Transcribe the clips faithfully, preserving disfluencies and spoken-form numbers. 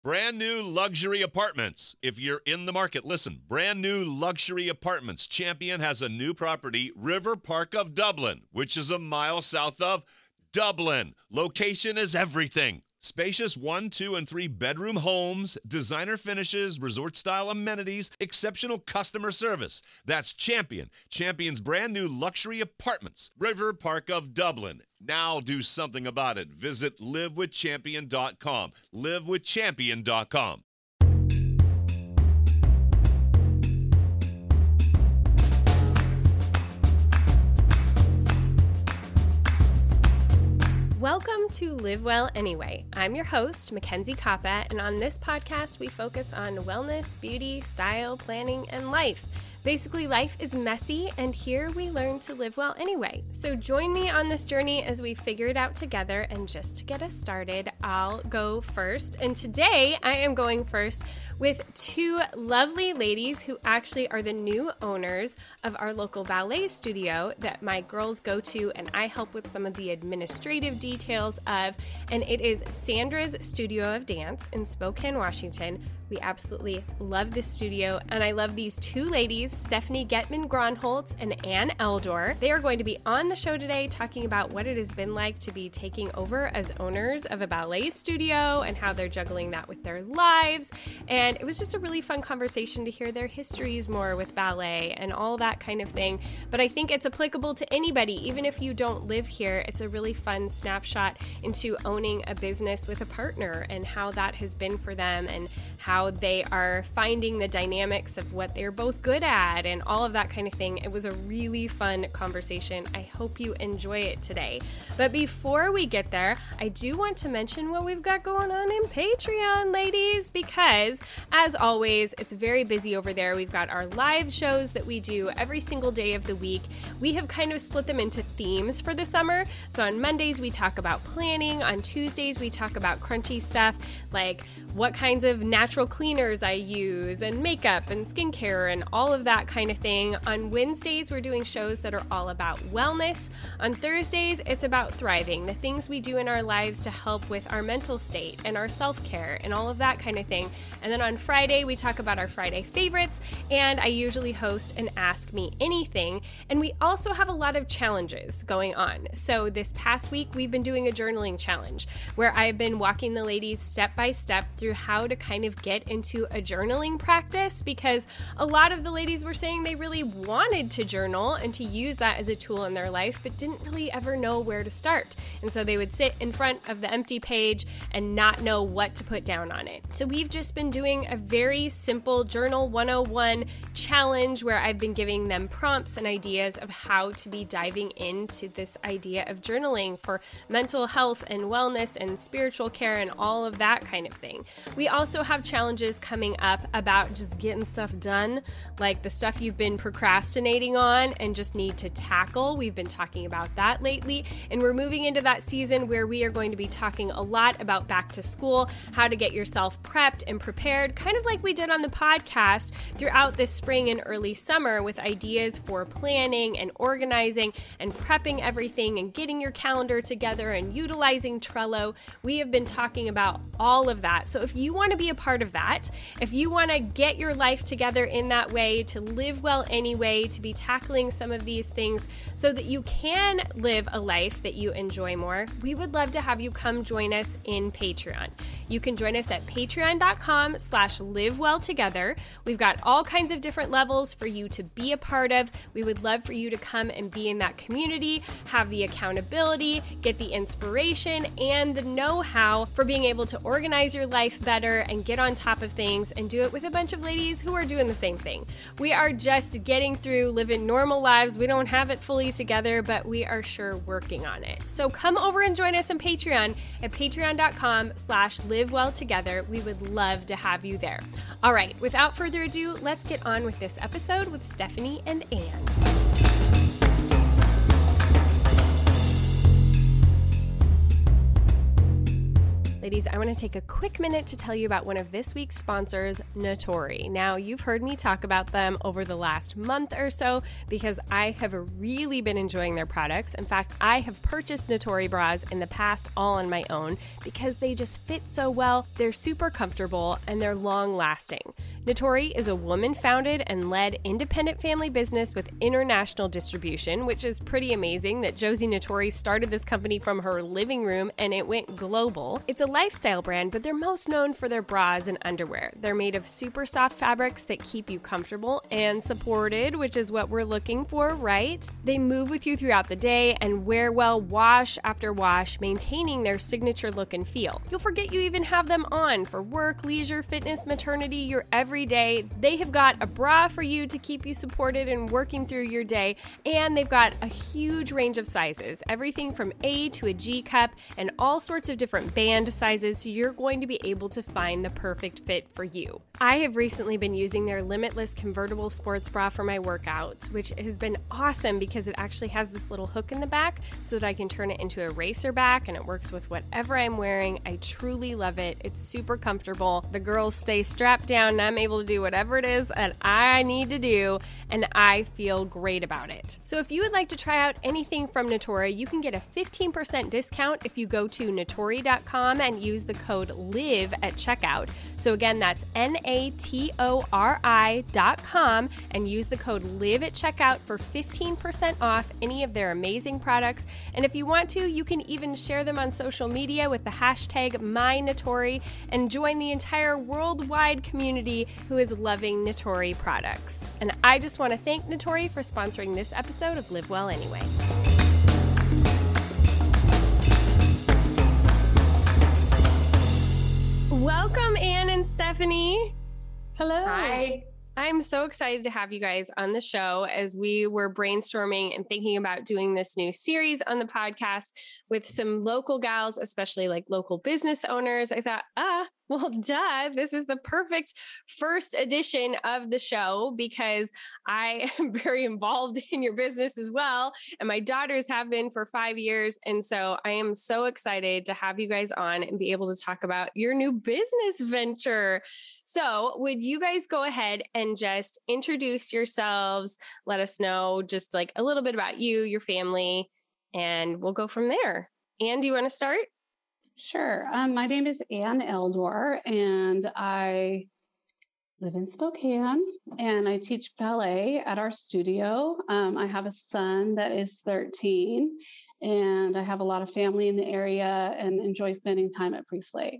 Brand new luxury apartments. If you're in the market, listen. Brand new luxury apartments. Champion has a new property, River Park of Dublin, which is a mile south of Dublin. Location is everything. Spacious one, two, and three bedroom homes, designer finishes, resort-style amenities, exceptional customer service. That's Champion. Champion's brand new luxury apartments. River Park of Dublin. Now do something about it. Visit live with champion dot com. live with champion dot com. Welcome to Live Well Anyway. I'm your host, Mackenzie Koppa, and on this podcast, we focus on wellness, beauty, style, planning, and life. Basically, life is messy, and here we learn to live well anyway. So join me on this journey as we figure it out together, and just to get us started, I'll go first. And today, I am going first with two lovely ladies who actually are the new owners of our local ballet studio that my girls go to, and I help with some of the administrative details of, and it is Sandra's Studio of Dance in Spokane, Washington. We absolutely love this studio, and I love these two ladies, Stephanie Getman-Gronholtz and Ann Eldor. They are going to be on the show today talking about what it has been like to be taking over as owners of a ballet studio and how they're juggling that with their lives. And it was just a really fun conversation to hear their histories more with ballet and all that kind of thing. But I think it's applicable to anybody, even if you don't live here. It's a really fun snapshot into owning a business with a partner and how that has been for them and how How they are finding the dynamics of what they're both good at and all of that kind of thing. It was a really fun conversation. I hope you enjoy it today. But before we get there, I do want to mention what we've got going on in Patreon, ladies, because as always, it's very busy over there. We've got our live shows that we do every single day of the week. We have kind of split them into themes for the summer. So on Mondays, we talk about planning. On Tuesdays, we talk about crunchy stuff like what kinds of natural cleaners I use and makeup and skincare and all of that kind of thing. On Wednesdays, we're doing shows that are all about wellness. On Thursdays, it's about thriving, the things we do in our lives to help with our mental state and our self-care and all of that kind of thing. And then on Friday, we talk about our Friday favorites, and I usually host an Ask Me Anything. And we also have a lot of challenges going on. So this past week, we've been doing a journaling challenge where I've been walking the ladies step by step through how to kind of get into a journaling practice, because a lot of the ladies were saying they really wanted to journal and to use that as a tool in their life, but didn't really ever know where to start. And so they would sit in front of the empty page and not know what to put down on it. So we've just been doing a very simple Journal one oh one challenge where I've been giving them prompts and ideas of how to be diving into this idea of journaling for mental health and wellness and spiritual care and all of that kind of thing. We also have challenges coming up about just getting stuff done, like the stuff you've been procrastinating on and just need to tackle. We've been talking about that lately, and we're moving into that season where we are going to be talking a lot about back to school, how to get yourself prepped and prepared, kind of like we did on the podcast throughout this spring and early summer with ideas for planning and organizing and prepping everything and getting your calendar together and utilizing Trello. We have been talking about all of that. So if you want to be a part of that, if you want to get your life together in that way, to live well anyway, to be tackling some of these things so that you can live a life that you enjoy more, we would love to have you come join us in Patreon. You can join us at patreon.com slash live well together. We've got all kinds of different levels for you to be a part of. We would love for you to come and be in that community, have the accountability, get the inspiration and the know-how for being able to organize your life better and get on top of things and do it with a bunch of ladies who are doing the same thing. We are just getting through living normal lives. We don't have it fully together, but we are sure working on it. So come over and join us on Patreon at patreon.com slash live well together. We would love to have you there. All right, without further ado, let's get on with this episode with Stephanie and Ann. Ladies, I want to take a quick minute to tell you about one of this week's sponsors, Natori. Now, you've heard me talk about them over the last month or so because I have really been enjoying their products. In fact, I have purchased Natori bras in the past all on my own because they just fit so well, they're super comfortable, and they're long-lasting. Natori is a woman-founded and led independent family business with international distribution, which is pretty amazing that Josie Natori started this company from her living room and it went global. It's a lifestyle brand, but they're most known for their bras and underwear. They're made of super soft fabrics that keep you comfortable and supported, which is what we're looking for, right? They move with you throughout the day and wear well wash after wash, maintaining their signature look and feel. You'll forget you even have them on for work, leisure, fitness, maternity, your every day. They have got a bra for you to keep you supported and working through your day, and they've got a huge range of sizes, everything from A to a G cup and all sorts of different band sizes, so you're going to be able to find the perfect fit for you. I have recently been using their Limitless convertible sports bra for my workouts, which has been awesome because it actually has this little hook in the back so that I can turn it into a racer back and it works with whatever I'm wearing. I truly love it. It's super comfortable. The girls stay strapped down and I'm able to do whatever it is that I need to do, and I feel great about it. So if you would like to try out anything from Natori, you can get a fifteen percent discount if you go to natori dot com and use the code LIVE at checkout. So again, that's N A T O R I dot com and use the code LIVE at checkout for fifteen percent off any of their amazing products. And if you want to, you can even share them on social media with the hashtag MyNatori and join the entire worldwide community who is loving Natori products. And I just want to thank Natori for sponsoring this episode of Live Well Anyway. Welcome, Anne and Stephanie. Hello. Hi. I'm so excited to have you guys on the show as we were brainstorming and thinking about doing this new series on the podcast with some local gals, especially like local business owners. I thought, ah, well, duh, this is the perfect first edition of the show because I am very involved in your business as well. And my daughters have been for five years. And so I am so excited to have you guys on and be able to talk about your new business venture. So would you guys go ahead and just introduce yourselves? Let us know just like a little bit about you, your family, and we'll go from there. Anne, do you want to start? Sure. Um, my name is Anne Eldor, and I live in Spokane, and I teach ballet at our studio. Um, I have a son that is thirteen, and I have a lot of family in the area and enjoy spending time at Priest Lake.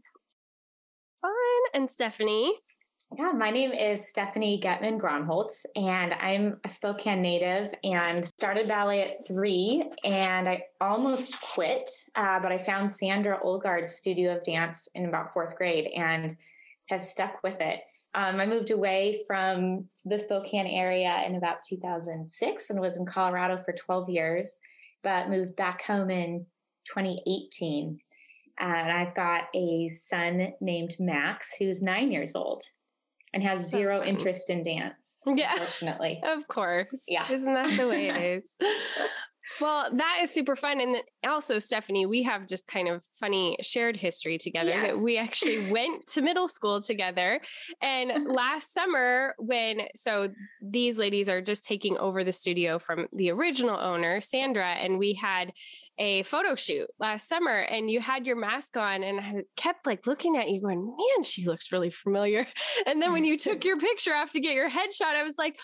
Fun. And Stephanie? Yeah, my name is Stephanie Getman Gronholtz, and I'm a Spokane native and started ballet at three, and I almost quit, uh, but I found Sandra Olgard's studio of dance in about fourth grade and have stuck with it. Um, I moved away from the Spokane area in about two thousand six and was in Colorado for twelve years, but moved back home in twenty eighteen. And I've got a son named Max, who's nine years old. And has so zero fun. interest in dance, yeah. Unfortunately. Of course. Yeah. Isn't that the way it is? Well, that is super fun. And also, Stephanie, we have just kind of funny shared history together yes. that we actually went to middle school together. And last summer when, so these ladies are just taking over the studio from the original owner, Sandra, and we had a photo shoot last summer and you had your mask on and I kept like looking at you going, man, she looks really familiar. And then when you took your picture off to get your headshot, I was like,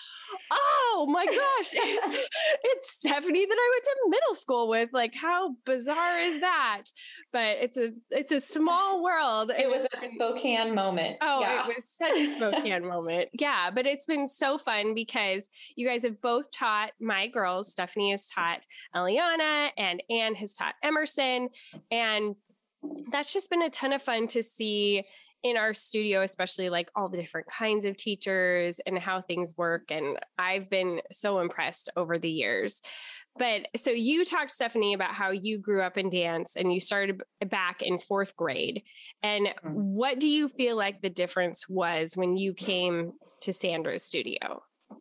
oh my gosh, it's, it's Stephanie that I went to middle school with. Like, how bizarre is that? But it's a, it's a small world. It was a Spokane moment. Oh, yeah. It was such a Spokane moment. Yeah. But it's been so fun because you guys have both taught my girls. Stephanie has taught Eliana and Anne has taught Emerson. And that's just been a ton of fun to see in our studio, especially like all the different kinds of teachers and how things work. And I've been so impressed over the years. But so you talked, Stephanie, about how you grew up in dance and you started back in fourth grade. And what do you feel like the difference was when you came to Sandra's studio?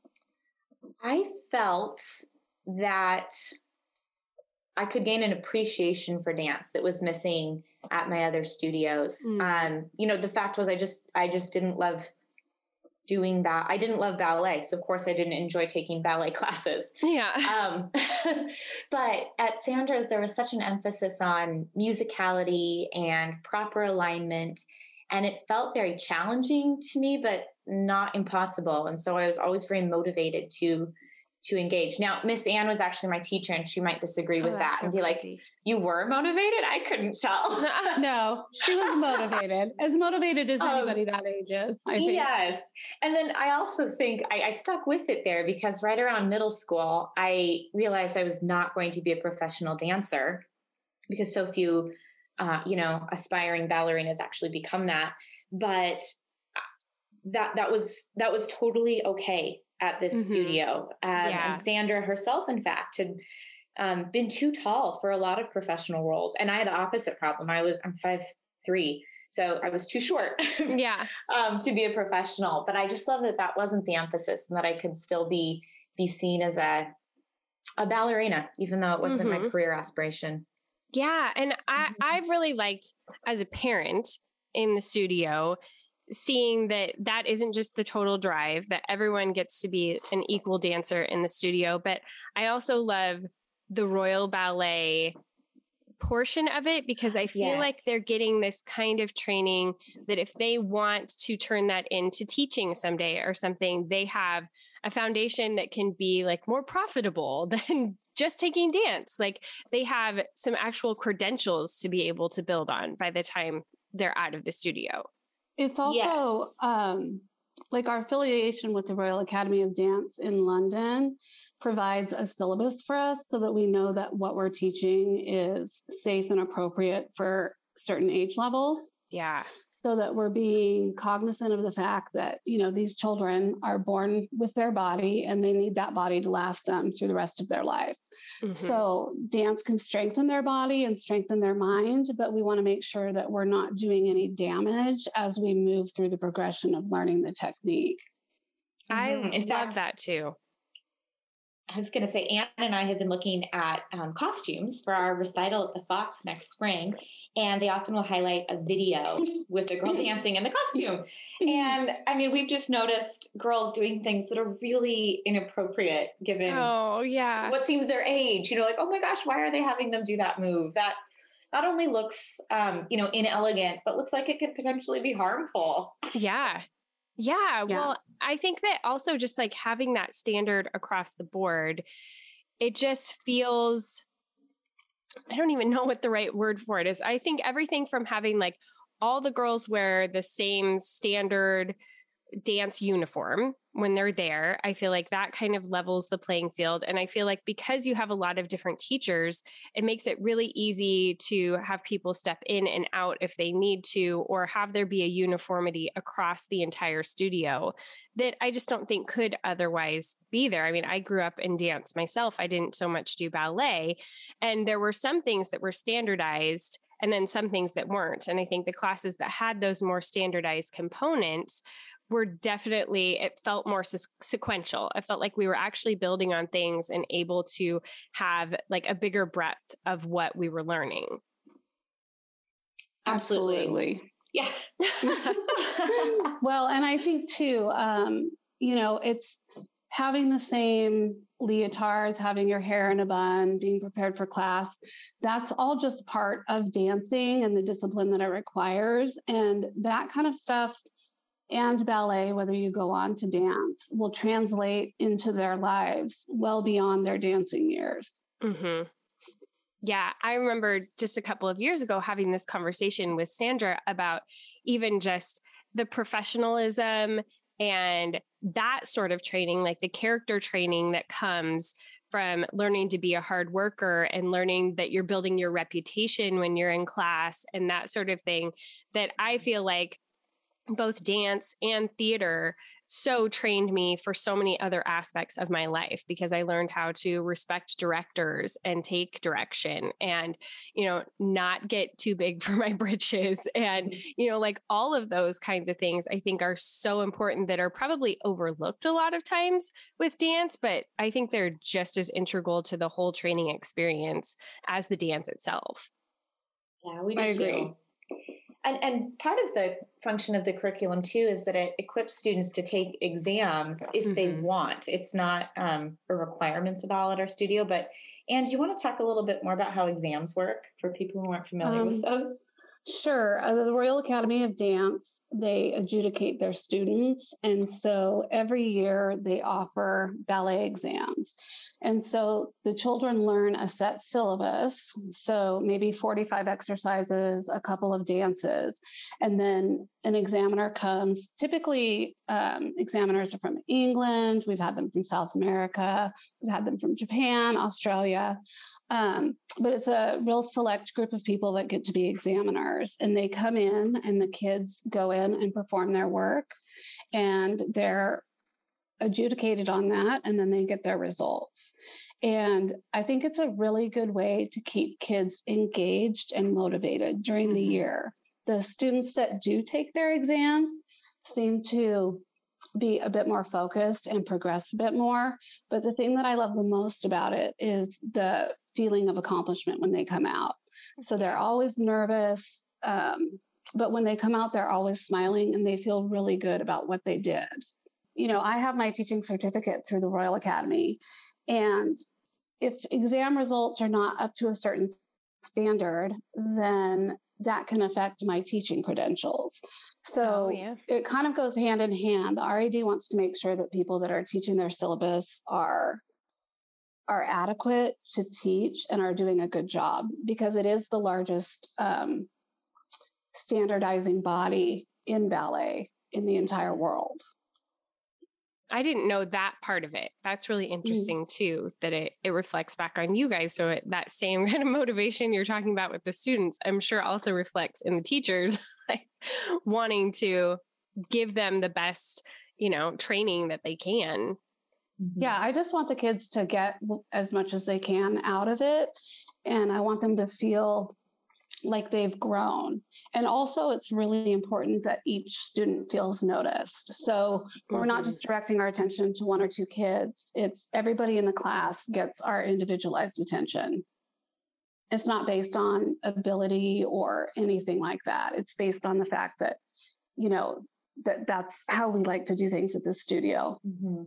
I felt that I could gain an appreciation for dance that was missing at my other studios. Mm. Um, you know, the fact was I just, I just didn't love doing that. I didn't love ballet. So of course I didn't enjoy taking ballet classes. Yeah. Um, but at Sandra's, there was such an emphasis on musicality and proper alignment. And it felt very challenging to me, but not impossible. And so I was always very motivated to to engage. Now, Miss Ann was actually my teacher, and she might disagree with Oh, that that's so and be like, crazy. you were motivated? I couldn't tell. No, she was motivated, as motivated as Um, anybody that age is, I think. Yes. And then I also think I, I stuck with it there because right around middle school, I realized I was not going to be a professional dancer because so few, uh, you know, aspiring ballerinas actually become that. But that, that was, that was totally okay at this Mm-hmm. studio. Um, Yeah. And Sandra herself, in fact, had um, been too tall for a lot of professional roles. And I had the opposite problem. I was, I'm five, three. So I was too short Yeah. um, to be a professional, but I just love that that wasn't the emphasis and that I could still be, be seen as a, a ballerina, even though it wasn't Mhm. my career aspiration. Yeah. And I, Mhm. I've really liked as a parent in the studio, seeing that that isn't just the total drive, that everyone gets to be an equal dancer in the studio. But I also love the Royal Ballet portion of it because I feel like they're Yes. getting this kind of training that if they want to turn that into teaching someday or something, they have a foundation that can be like more profitable than just taking dance. Like they have some actual credentials to be able to build on by the time they're out of the studio. It's also Yes. um, like our affiliation with the Royal Academy of Dance in London provides a syllabus for us so that we know that what we're teaching is safe and appropriate for certain age levels, Yeah. so that we're being cognizant of the fact that, you know, these children are born with their body and they need that body to last them through the rest of their life. Mhm. So dance can strengthen their body and strengthen their mind, but we want to make sure that we're not doing any damage as we move through the progression of learning the technique. I Mhm. In love fact, that too. I was going to say, Anne and I have been looking at um, costumes for our recital at the Fox next spring, and they often will highlight a video with the girl dancing in the costume. And I mean, we've just noticed girls doing things that are really inappropriate given Oh, yeah. what seems their age. You know, like, oh my gosh, why are they having them do that move? That not only looks, um, you know, inelegant, but looks like it could potentially be harmful. Yeah. Yeah. Yeah. Well, I think that also just like having that standard across the board, it just feels, I don't even know what the right word for it is. I think everything from having like all the girls wear the same standard dance uniform when they're there, I feel like that kind of levels the playing field. And I feel like because you have a lot of different teachers, it makes it really easy to have people step in and out if they need to, or have there be a uniformity across the entire studio that I just don't think could otherwise be there. I mean, I grew up in dance myself. I didn't so much do ballet, and there were some things that were standardized and then some things that weren't. And I think the classes that had those more standardized components were definitely, it felt more se- sequential. It felt like we were actually building on things and able to have like a bigger breadth of what we were learning. Absolutely. Yeah. Well, and I think too, um, you know, it's having the same leotards, having your hair in a bun, being prepared for class. That's all just part of dancing and the discipline that it requires. And that kind of stuff and ballet, whether you go on to dance, will translate into their lives well beyond their dancing years. Mm-hmm. Yeah, I remember just a couple of years ago having this conversation with Sandra about even just the professionalism and that sort of training, like the character training that comes from learning to be a hard worker and learning that you're building your reputation when you're in class and that sort of thing, that I feel like both dance and theater so trained me for so many other aspects of my life, because I learned how to respect directors and take direction and, you know, not get too big for my britches. And, you know, like all of those kinds of things I think are so important that are probably overlooked a lot of times with dance, but I think they're just as integral to the whole training experience as the dance itself. Yeah, we do I agree. too. And, and part of the function of the curriculum too is that it equips students to take exams if mm-hmm. they want. It's not um, a requirement at all at our studio. But Anne, do you want to talk a little bit more about how exams work for people who aren't familiar um, with those? Sure. Uh, the Royal Academy of Dance, they adjudicate their students. And so every year they offer ballet exams. And so the children learn a set syllabus. So maybe forty-five exercises, a couple of dances, and then an examiner comes. Typically, um, examiners are from England. We've had them from South America. We've had them from Japan, Australia. Um, but it's a real select group of people that get to be examiners, and they come in and the kids go in and perform their work, and they're adjudicated on that, and then they get their results. And I think it's a really good way to keep kids engaged and motivated during mm-hmm. the year. The students that do take their exams seem to be a bit more focused and progress a bit more. But the thing that I love the most about it is the feeling of accomplishment when they come out. So they're always nervous, um, but when they come out, they're always smiling and they feel really good about what they did. You know, I have my teaching certificate through the Royal Academy, and if exam results are not up to a certain standard, then that can affect my teaching credentials. So oh, yeah. It kind of goes hand in hand. The R A D wants to make sure that people that are teaching their syllabus are are adequate to teach and are doing a good job, because it is the largest um, standardizing body in ballet in the entire world. I didn't know that part of it. That's really interesting mm. too, that it, it reflects back on you guys. So it, that same kind of motivation you're talking about with the students, I'm sure also reflects in the teachers like, wanting to give them the best, you know, training that they can. Yeah, I just want the kids to get as much as they can out of it. And I want them to feel like they've grown. And also it's really important that each student feels noticed. So mm-hmm. we're not just directing our attention to one or two kids. It's everybody in the class gets our individualized attention. It's not based on ability or anything like that. It's based on the fact that, you know, that that's how we like to do things at this studio. Mm-hmm.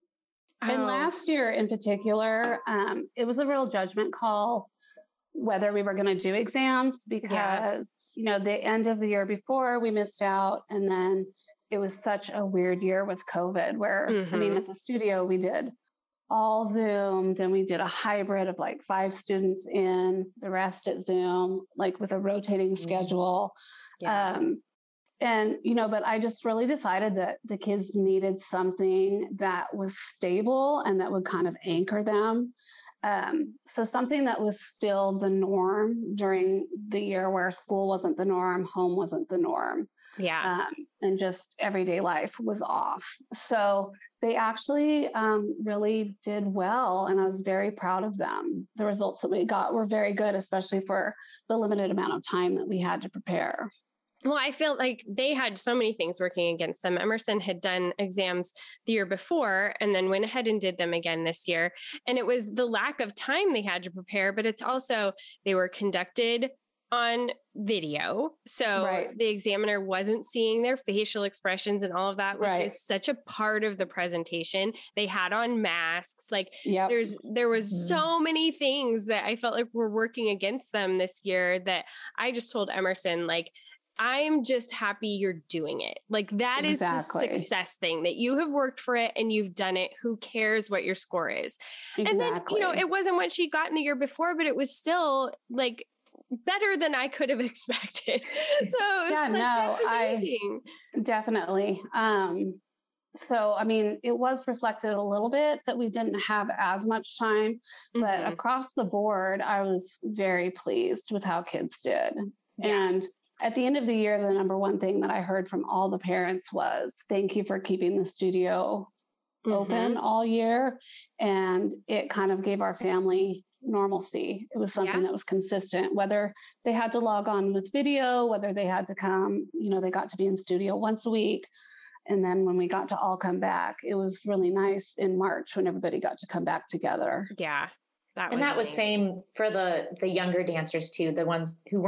Oh. And last year in particular, um, it was a real judgment call whether we were going to do exams, because, yeah. you know, the end of the year before we missed out. And then it was such a weird year with COVID where, mm-hmm. I mean, at the studio, we did all Zoom, then we did a hybrid of like five students in, the rest at Zoom, like with a rotating mm-hmm. schedule. Yeah. Um, and, you know, but I just really decided that the kids needed something that was stable and that would kind of anchor them. Um, so something that was still the norm during the year where school wasn't the norm, home wasn't the norm. Yeah. Um, and just everyday life was off. So they actually um, really did well. And I was very proud of them. The results that we got were very good, especially for the limited amount of time that we had to prepare. Well, I feel like they had so many things working against them. Emerson had done exams the year before and then went ahead and did them again this year. And it was the lack of time they had to prepare, but it's also they were conducted on video. So right. the examiner wasn't seeing their facial expressions and all of that, which right. is such a part of the presentation. They had on masks. Like yep. there's, there was mm-hmm. so many things that I felt like were working against them this year that I just told Emerson, like, I'm just happy you're doing it. Like that exactly. is the success thing, that you have worked for it and you've done it. Who cares what your score is? Exactly. And then, you know, it wasn't what she'd gotten the year before, but it was still like better than I could have expected. So yeah, like, no, I definitely. Um, so, I mean, it was reflected a little bit that we didn't have as much time, but mm-hmm. across the board, I was very pleased with how kids did. Yeah. And at the end of the year, the number one thing that I heard from all the parents was, thank you for keeping the studio mm-hmm. open all year. And it kind of gave our family normalcy. It was something yeah. that was consistent, whether they had to log on with video, whether they had to come, you know, they got to be in studio once a week. And then when we got to all come back, it was really nice in March when everybody got to come back together. Yeah. That and was that amazing. was same for the, the younger dancers too, the ones who weren't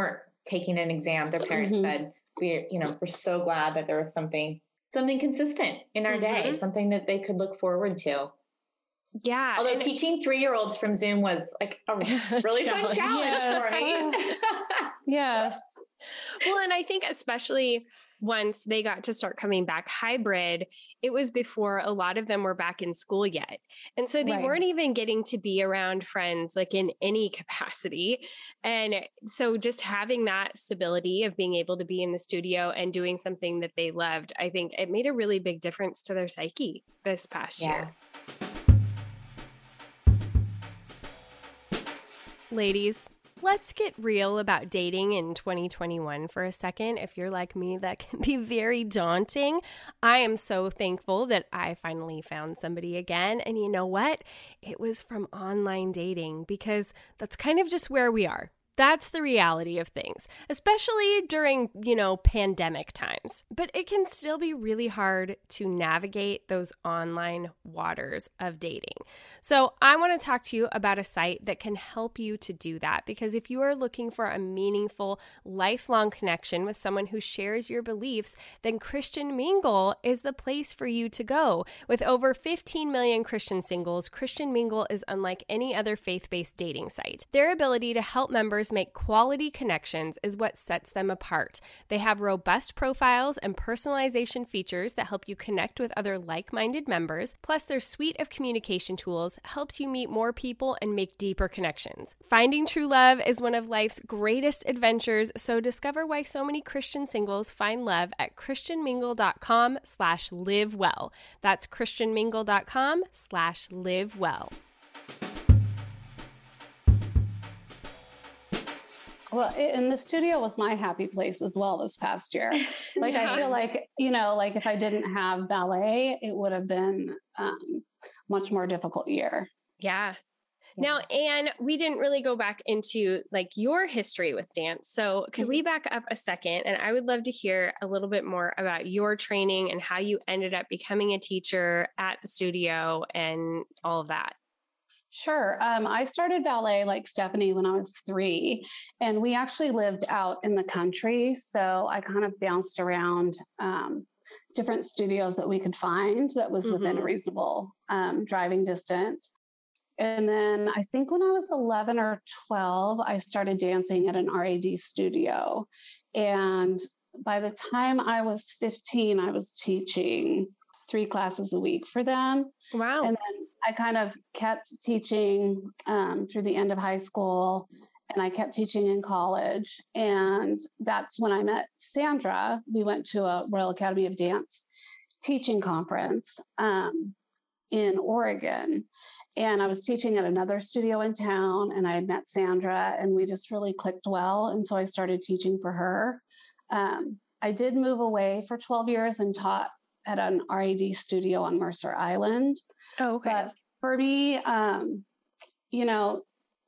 taking an exam, their parents Mhm. said, we're, you know, we're so glad that there was something, something consistent in our day, Mhm. something that they could look forward to. Yeah. Although and- teaching three-year-olds from Zoom was like a really fun Challenge. challenge for me. Yes. Well, and I think especially once they got to start coming back hybrid, it was before a lot of them were back in school yet. And so they Right. weren't even getting to be around friends like in any capacity. And so just having that stability of being able to be in the studio and doing something that they loved, I think it made a really big difference to their psyche this past Yeah. year. Ladies, let's get real about dating in twenty twenty-one for a second. If you're like me, that can be very daunting. I am so thankful that I finally found somebody again. And you know what? It was from online dating, because that's kind of just where we are. That's the reality of things, especially during, you know, pandemic times. But it can still be really hard to navigate those online waters of dating. So I want to talk to you about a site that can help you to do that, because if you are looking for a meaningful, lifelong connection with someone who shares your beliefs, then Christian Mingle is the place for you to go. With over fifteen million Christian singles, Christian Mingle is unlike any other faith-based dating site. Their ability to help members make quality connections is what sets them apart. They have robust profiles and personalization features that help you connect with other like-minded members. Plus, their suite of communication tools helps you meet more people and make deeper connections. Finding true love is one of life's greatest adventures, so discover why so many Christian singles find love at christianmingle.com slash live well. That's christianmingle.com slash live well. Well, it, and the studio was my happy place as well this past year. Like, Yeah. I feel like, you know, like if I didn't have ballet, it would have been um, much more difficult year. Yeah. Now, Anne, we didn't really go back into like your history with dance. So could we back up a second? And I would love to hear a little bit more about your training and how you ended up becoming a teacher at the studio and all of that. Sure. Um, I started ballet like Stephanie when I was three, and we actually lived out in the country. So I kind of bounced around um, different studios that we could find that was within a Mhm. reasonable um, driving distance. And then I think when I was eleven or twelve, I started dancing at an R A D studio. And by the time I was fifteen, I was teaching three classes a week for them. Wow. And then I kind of kept teaching um, through the end of high school, and I kept teaching in college. And that's when I met Sandra. We went to a Royal Academy of Dance teaching conference um, in Oregon. And I was teaching at another studio in town, and I had met Sandra, and we just really clicked well. And so I started teaching for her. Um, I did move away for twelve years and taught at an R A D studio on Mercer Island. Oh, okay. But for me, um, you know,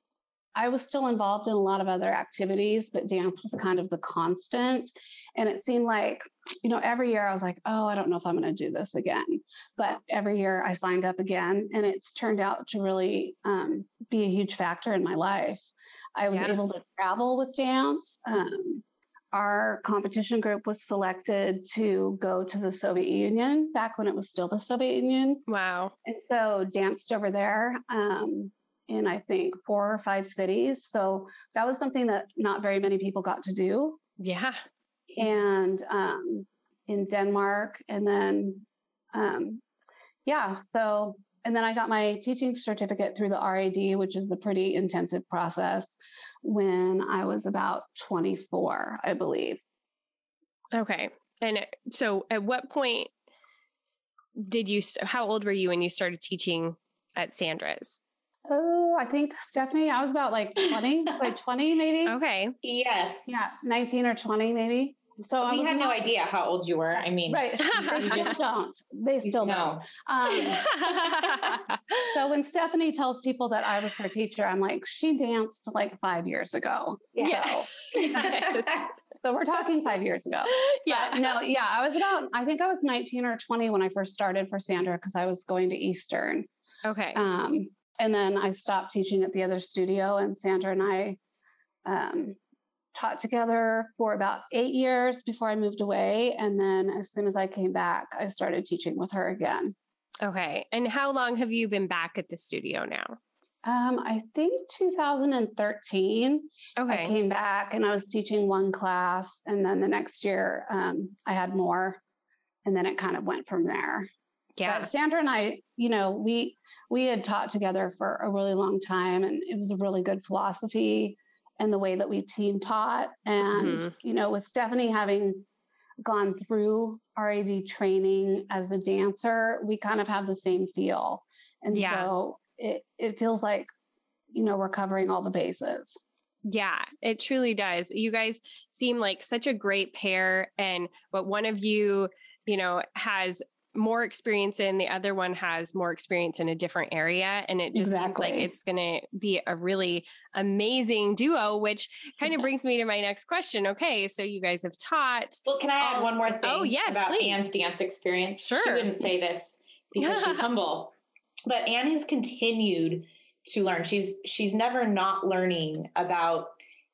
I was still involved in a lot of other activities, but dance was kind of the constant. And it seemed like, you know, every year I was like, oh, I don't know if I'm going to do this again. But every year I signed up again, and it's turned out to really um, be a huge factor in my life. I was Yeah. able to travel with dance. Um, Our competition group was selected to go to the Soviet Union back when it was still the Soviet Union. Wow. And so danced over there um, in, I think, four or five cities. So that was something that not very many people got to do. Yeah. And um, in Denmark. And then, um, yeah, so, and then I got my teaching certificate through the R A D, which is a pretty intensive process, when I was about twenty-four, I believe. Okay. And so at what point did you, st- how old were you when you started teaching at Sandra's? Oh, I think Stephanie, I was about like twenty, like twenty maybe. Okay. Yes. Yeah, nineteen or twenty maybe. So I We was had no not- idea how old you were. I mean, Right. They just don't. They still don't. no. Um, so when Stephanie tells people that I was her teacher, I'm like, she danced like five years ago. Yeah. So, Yes. so we're talking five years ago. Yeah. But no, yeah, I was about, I think I was nineteen or twenty when I first started for Sandra, because I was going to Eastern. Okay. taught together for about eight years before I moved away. And then as soon as I came back, I started teaching with her again. Okay. And how long have you been back at the studio now? Um, I think two thousand thirteen, Okay. I came back and I was teaching one class. And then the next year, um, I had more. And then it kind of went from there. Yeah. But Sandra and I, you know, we we had taught together for a really long time, and it was a really good philosophy and the way that we team taught. And, Mm-hmm. you know, with Stephanie having gone through R A D training as a dancer, we kind of have the same feel. And Yeah. so it, it feels like, you know, we're covering all the bases. Yeah, it truly does. You guys seem like such a great pair. And what one of you, you know, has more experience in, the other one has more experience in a different area. And it just Exactly. seems like it's going to be a really amazing duo, which kind of brings me to my next question. Okay, so you guys have taught. Well, can I add all- one more thing Oh, yes, about please. Anne's dance experience? Sure. She wouldn't say this because she's humble, but Anne has continued to learn. She's she's never not learning about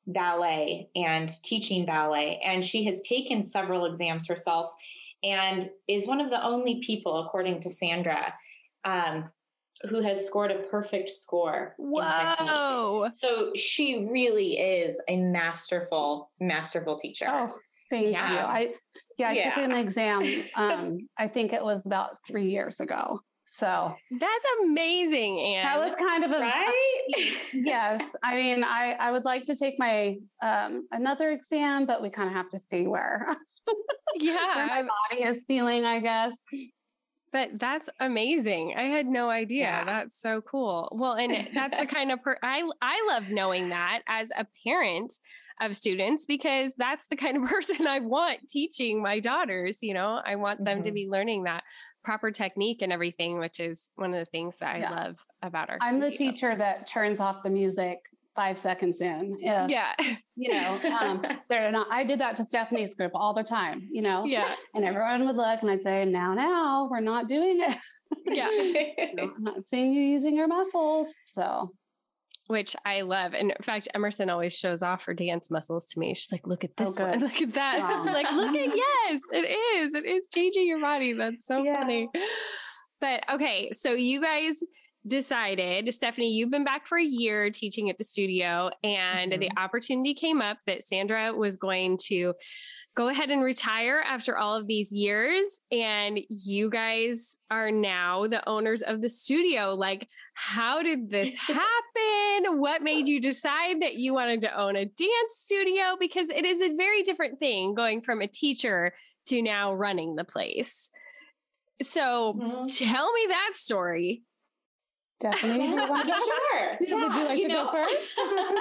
ballet and teaching ballet, and she has taken several exams herself and is one of the only people, according to Sandra, um, who has scored a perfect score in technique. Whoa. So she really is a masterful, masterful teacher. Oh, thank Yeah. you. I yeah, I Yeah. took an exam. Um, I think it was about three years ago. So That's amazing, Anne. that was kind of a Right? yes. I mean, I I would like to take my um another exam, but we kind of have to see where where yeah. my body is feeling, I guess. But that's amazing. I had no idea. Yeah. That's so cool. Well, and that's the kind of per- I I love knowing that as a parent of students, because that's the kind of person I want teaching my daughters. You know, I want them to Mhm. be learning that proper technique and everything, which is one of the things that I Yeah. love about our I'm the studio. teacher that turns off the music five seconds in. If, Yeah. you know, um, they're not. I did that to Stephanie's group all the time. You know, Yeah. and everyone would look, and I'd say, "Now, now, we're not doing it. Yeah. You know, I'm not seeing you using your muscles." So Which I love. And in fact, Emerson always shows off her dance muscles to me. She's like, look at Oh, this one. good. Look at that. Wow. Like, look at, yes, it is. It is changing your body. That's so Yeah. funny. But okay, so you guys decided, Stephanie, you've been back for a year teaching at the studio, and Mhm. the opportunity came up that Sandra was going to go ahead and retire after all of these years. And you guys are now the owners of the studio. Like, how did this happen? What made you decide that you wanted to own a dance studio? Because it is a very different thing going from a teacher to now running the place. So Mhm. tell me that story. Stephanie, do you want to Sure. do- would you Yeah, like to know. go first?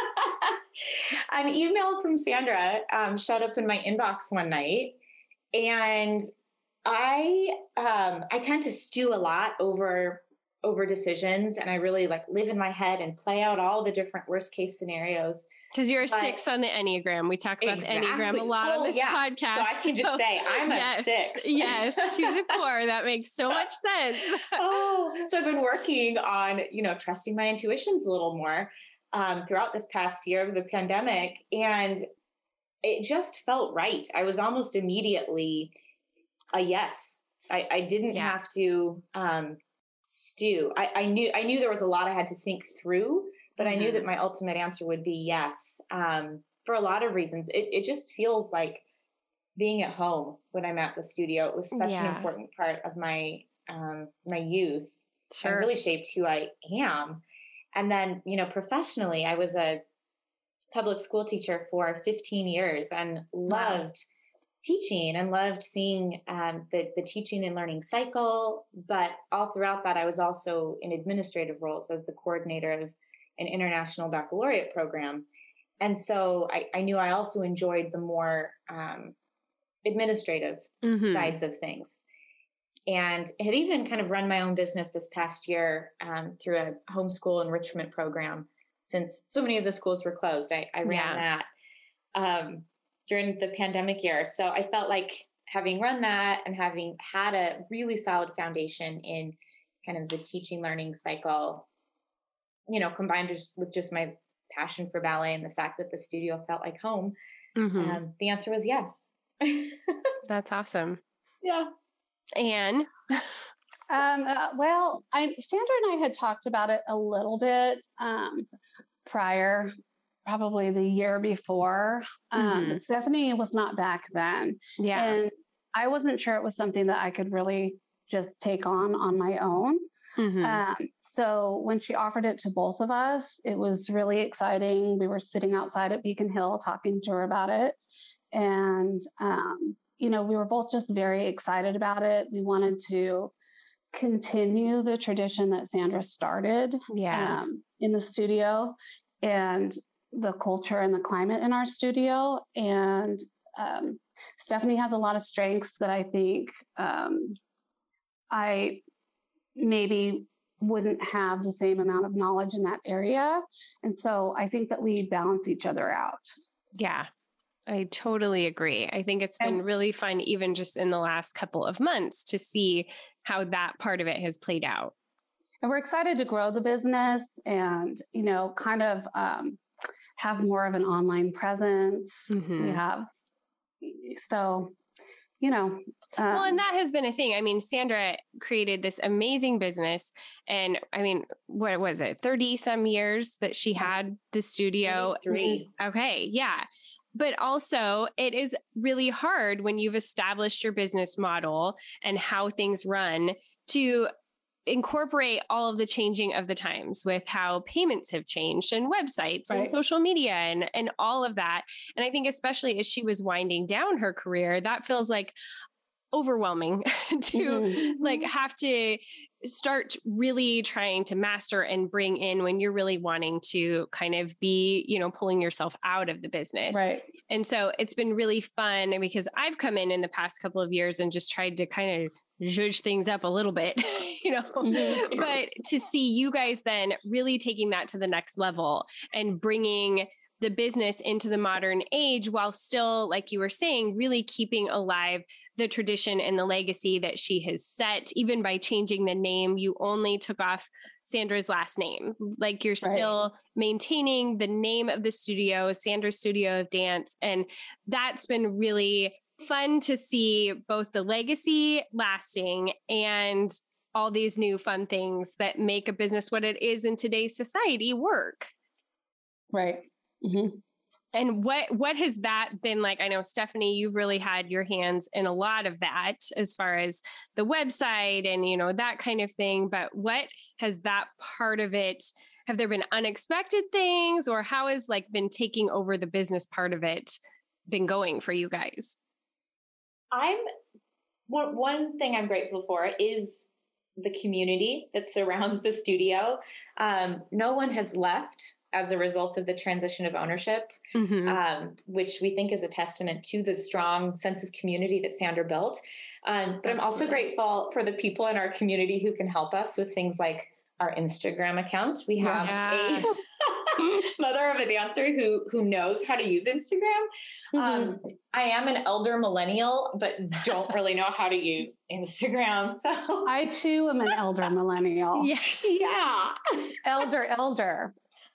An email from Sandra um, showed up in my inbox one night, and I um, I tend to stew a lot over over decisions, and I really like live in my head and play out all the different worst case scenarios. Because you're a But- six on the Enneagram. We talk about Exactly. the Enneagram a lot Oh, on this yeah. podcast. So I can just say I'm a yes, six. Yes, to the core. That makes so much sense. Oh, so I've been working on, you know, trusting my intuitions a little more um, throughout this past year of the pandemic. And it just felt right. I was almost immediately a yes. I, I didn't Yeah. have to um, stew. I, I knew I knew there was a lot I had to think through, but I knew that my ultimate answer would be yes. Um, for a lot of reasons. It, it just feels like being at home when I'm at the studio. It was such an Yeah. important part of my um, my youth. Sure. And really shaped who I am. And then, you know, professionally, I was a public school teacher for fifteen years and Wow. loved teaching and loved seeing um, the, the teaching and learning cycle. But all throughout that, I was also in administrative roles as the coordinator of an international baccalaureate program. And so I, I knew I also enjoyed the more um, administrative Mhm. sides of things. And had even kind of run my own business this past year um, through a homeschool enrichment program, since so many of the schools were closed. I, I ran Yeah. that um, during the pandemic year. So I felt like having run that and having had a really solid foundation in kind of the teaching learning cycle, you know, combined just with just my passion for ballet and the fact that the studio felt like home, Mm-hmm. Um, the answer was yes. That's awesome. Yeah. Anne? Um, uh, well, I, Sandra and I had talked about it a little bit um, prior, probably the year before. Um, Mm-hmm. but Stephanie was not back then. Yeah. And I wasn't sure it was something that I could really just take on on my own. Mm-hmm. Um, so when she offered it to both of us, it was really exciting. We were sitting outside at Beacon Hill talking to her about it. And, um, you know, we were both just very excited about it. We wanted to continue the tradition that Sandra started Yeah. um, in the studio and the culture and the climate in our studio. And um, Stephanie has a lot of strengths that I think um, I maybe wouldn't have the same amount of knowledge in that area. And so I think that we balance each other out. Yeah. I totally agree. I think it's been And- really fun, even just in the last couple of months, to see how that part of it has played out. And we're excited to grow the business and, you know, kind of um, have more of an online presence. Mhm. We have, so, you know. Um, Well, and that has been a thing. I mean, Sandra created this amazing business. And I mean, what was it? thirty some years that she had the studio. Three. Okay. Yeah. But also, it is really hard when you've established your business model and how things run to incorporate all of the changing of the times with how payments have changed and websites and Right. social media and, and all of that. And I think especially as she was winding down her career, that feels like overwhelming to Mhm. like have to start really trying to master and bring in when you're really wanting to kind of be, you know, pulling yourself out of the business. Right. And so it's been really fun because I've come in in the past couple of years and just tried to kind of zhuzh things up a little bit, you know, Mhm. but to see you guys then really taking that to the next level and bringing the business into the modern age while still, like you were saying, really keeping alive the tradition and the legacy that she has set, even by changing the name. You only took off Sandra's last name. Like you're Right. still maintaining the name of the studio, Sandra Studio of Dance. And that's been really fun to see both the legacy lasting and all these new fun things that make a business what it is in today's society work. Right. hmm And what what has that been like? I know, Stephanie, you've really had your hands in a lot of that as far as the website and, you know, that kind of thing. But what has that part of it? Have there been unexpected things, or how has like been taking over the business part of it been going for you guys? I'm one, one thing I'm grateful for is the community that surrounds the studio. Um, no one has left as a result of the transition of ownership, Mm-hmm. um, which we think is a testament to the strong sense of community that Sandra built. Um, but I'm also Absolutely. grateful for the people in our community who can help us with things like our Instagram account. We have Yeah. a mother of a dancer who who knows how to use Instagram. Mhm. Um, I am an elder millennial, but don't really know how to use Instagram. So I too am an elder millennial. Yes. yeah. Elder, elder.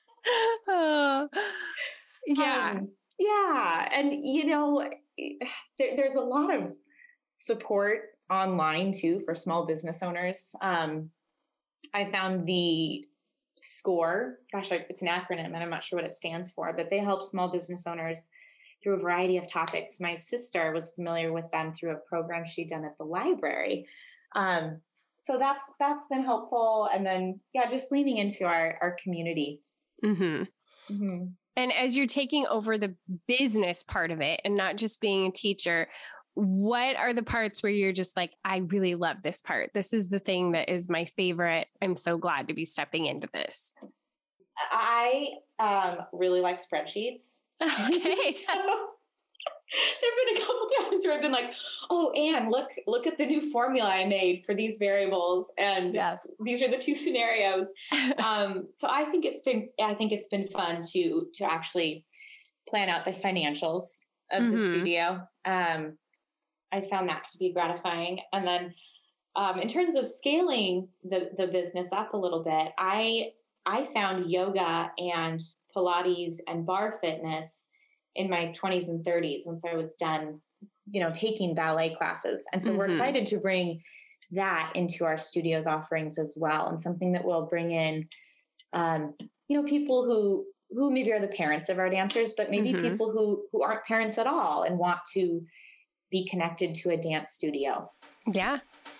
Oh, yeah. Um, yeah. And, you know, there, there's a lot of support online too for small business owners. Um, I found the SCORE, gosh, it's an acronym and I'm not sure what it stands for, but they help small business owners through a variety of topics. My sister was familiar with them through a program she'd done at the library. Um, so that's, that's been helpful. And then, yeah, just leaning into our, our community. Mm-hmm. Mm-hmm. And as you're taking over the business part of it and not just being a teacher, what are the parts where you're just like, I really love this part? This is the thing that is my favorite. I'm so glad to be stepping into this. I um, really like spreadsheets. Okay. So, there have been a couple times where I've been like, oh, Anne, look, look at the new formula I made for these variables. And Yes. these are the two scenarios. Um, so I think it's been, I think it's been fun to, to actually plan out the financials of Mhm. the studio. Um, I found that to be gratifying. And then, um, in terms of scaling the, the business up a little bit, I, I found yoga and Pilates and bar fitness in my twenties and thirties once I was done, you know, taking ballet classes. And so mm-hmm. we're excited to bring that into our studio's offerings as well. And something that will bring in, um, you know, people who, who maybe are the parents of our dancers, but maybe mm-hmm. people who, who aren't parents at all and want to be connected to a dance studio. Yeah.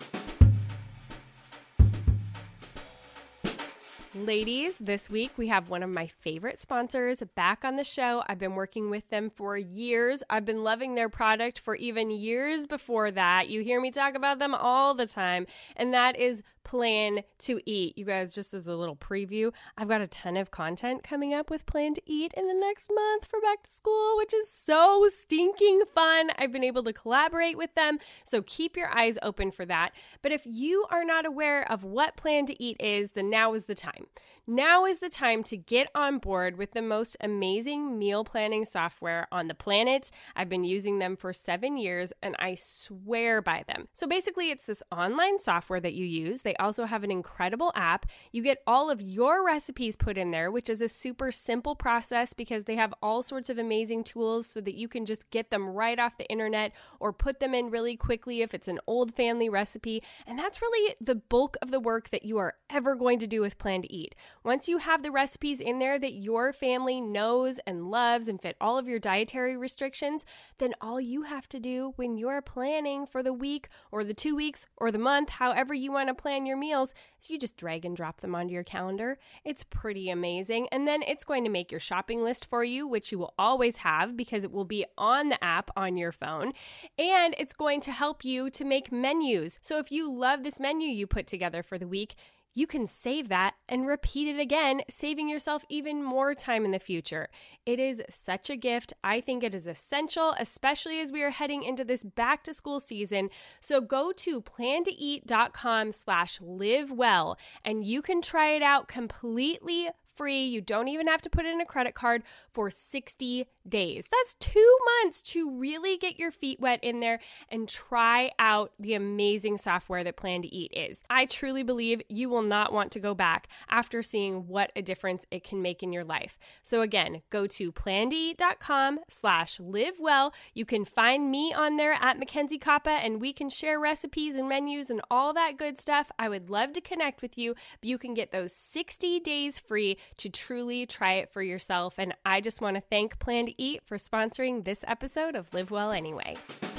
Ladies, this week we have one of my favorite sponsors back on the show. I've been working with them for years. I've been loving their product for even years before that. You hear me talk about them all the time, and that is Plan to Eat. You guys, just as a little preview, I've got a ton of content coming up with Plan to Eat in the next month for back to school, which is so stinking fun. I've been able to collaborate with them, so keep your eyes open for that. But if you are not aware of what Plan to Eat is, then now is the time. Now is the time to get on board with the most amazing meal planning software on the planet. I've been using them for seven years and I swear by them. So basically, it's this online software that you use. They also have an incredible app. You get all of your recipes put in there, which is a super simple process because they have all sorts of amazing tools so that you can just get them right off the internet or put them in really quickly if it's an old family recipe. And that's really the bulk of the work that you are ever going to do with Plan to Eat. Once you have the recipes in there that your family knows and loves and fit all of your dietary restrictions, then all you have to do when you're planning for the week or the two weeks or the month, however you want to plan your meals, is you just drag and drop them onto your calendar. It's pretty amazing. And then it's going to make your shopping list for you, which you will always have because it will be on the app on your phone. And it's going to help you to make menus. So if you love this menu you put together for the week, you can save that and repeat it again, saving yourself even more time in the future. It is such a gift. I think it is essential, especially as we are heading into this back to school season. So go to plan to eat dot com slash live well and you can try it out completely free. You don't even have to put in a credit card for sixty days. That's two months to really get your feet wet in there and try out the amazing software that Plan to Eat is. I truly believe you will not want to go back after seeing what a difference it can make in your life. So again, go to plan to eat dot com slash live well. You can find me on there at Mackenzie Kappa and we can share recipes and menus and all that good stuff. I would love to connect with you, but you can get those sixty days free to truly try it for yourself. And I just want to thank Plan to Eat for sponsoring this episode of Live Well Anyway.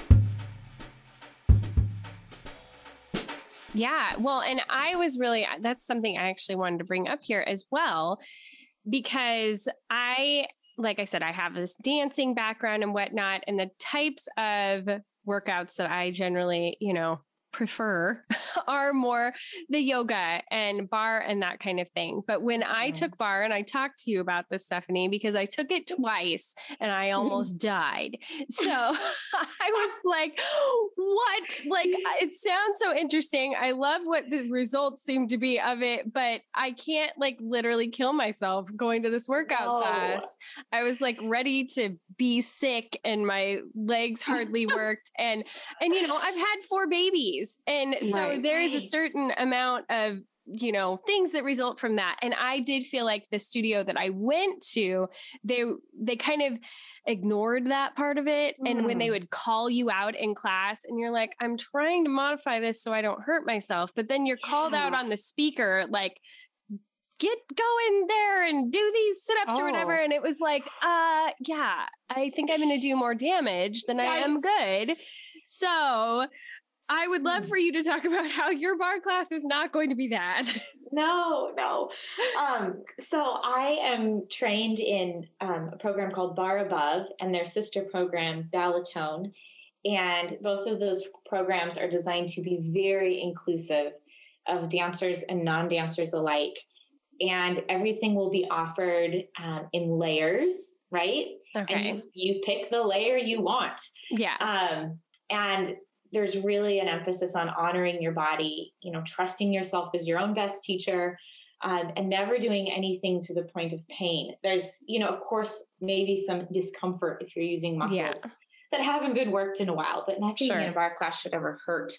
Yeah, well, and I was really, that's something I actually wanted to bring up here as well, because I, like I said, I have this dancing background and whatnot, and the types of workouts that I generally, you know, prefer are more the yoga and bar and that kind of thing. But when I took bar, and I talked to you about this, Stephanie, because I took it twice and I almost died. So I was like, what? Like, it sounds so interesting. I love what the results seem to be of it, but I can't like literally kill myself going to this workout oh. class. I was like ready to be sick and my legs hardly worked. And, and, you know, I've had four babies. And so right, there is right. a certain amount of, you know, things that result from that. And I did feel like the studio that I went to, they, they kind of ignored that part of it. Mm. And when they would call you out in class and you're like, I'm trying to modify this so I don't hurt myself. But then you're called yeah. out on the speaker, like, get going there and do these sit-ups oh. or whatever. And it was like, uh, yeah, I think I'm going to do more damage than yes. I am good. So I would love for you to talk about how your bar class is not going to be that. No, no. Um, so I am trained in um, a program called Bar Above and their sister program, Balletone. And both of those programs are designed to be very inclusive of dancers and non-dancers alike. And everything will be offered um, in layers, right? Okay. And you pick the layer you want. Yeah. Um, and there's really an emphasis on honoring your body, you know, trusting yourself as your own best teacher, um, and never doing anything to the point of pain. There's, you know, of course, maybe some discomfort if you're using muscles yeah. that haven't been worked in a while, but nothing sure. in a bar class should ever hurt.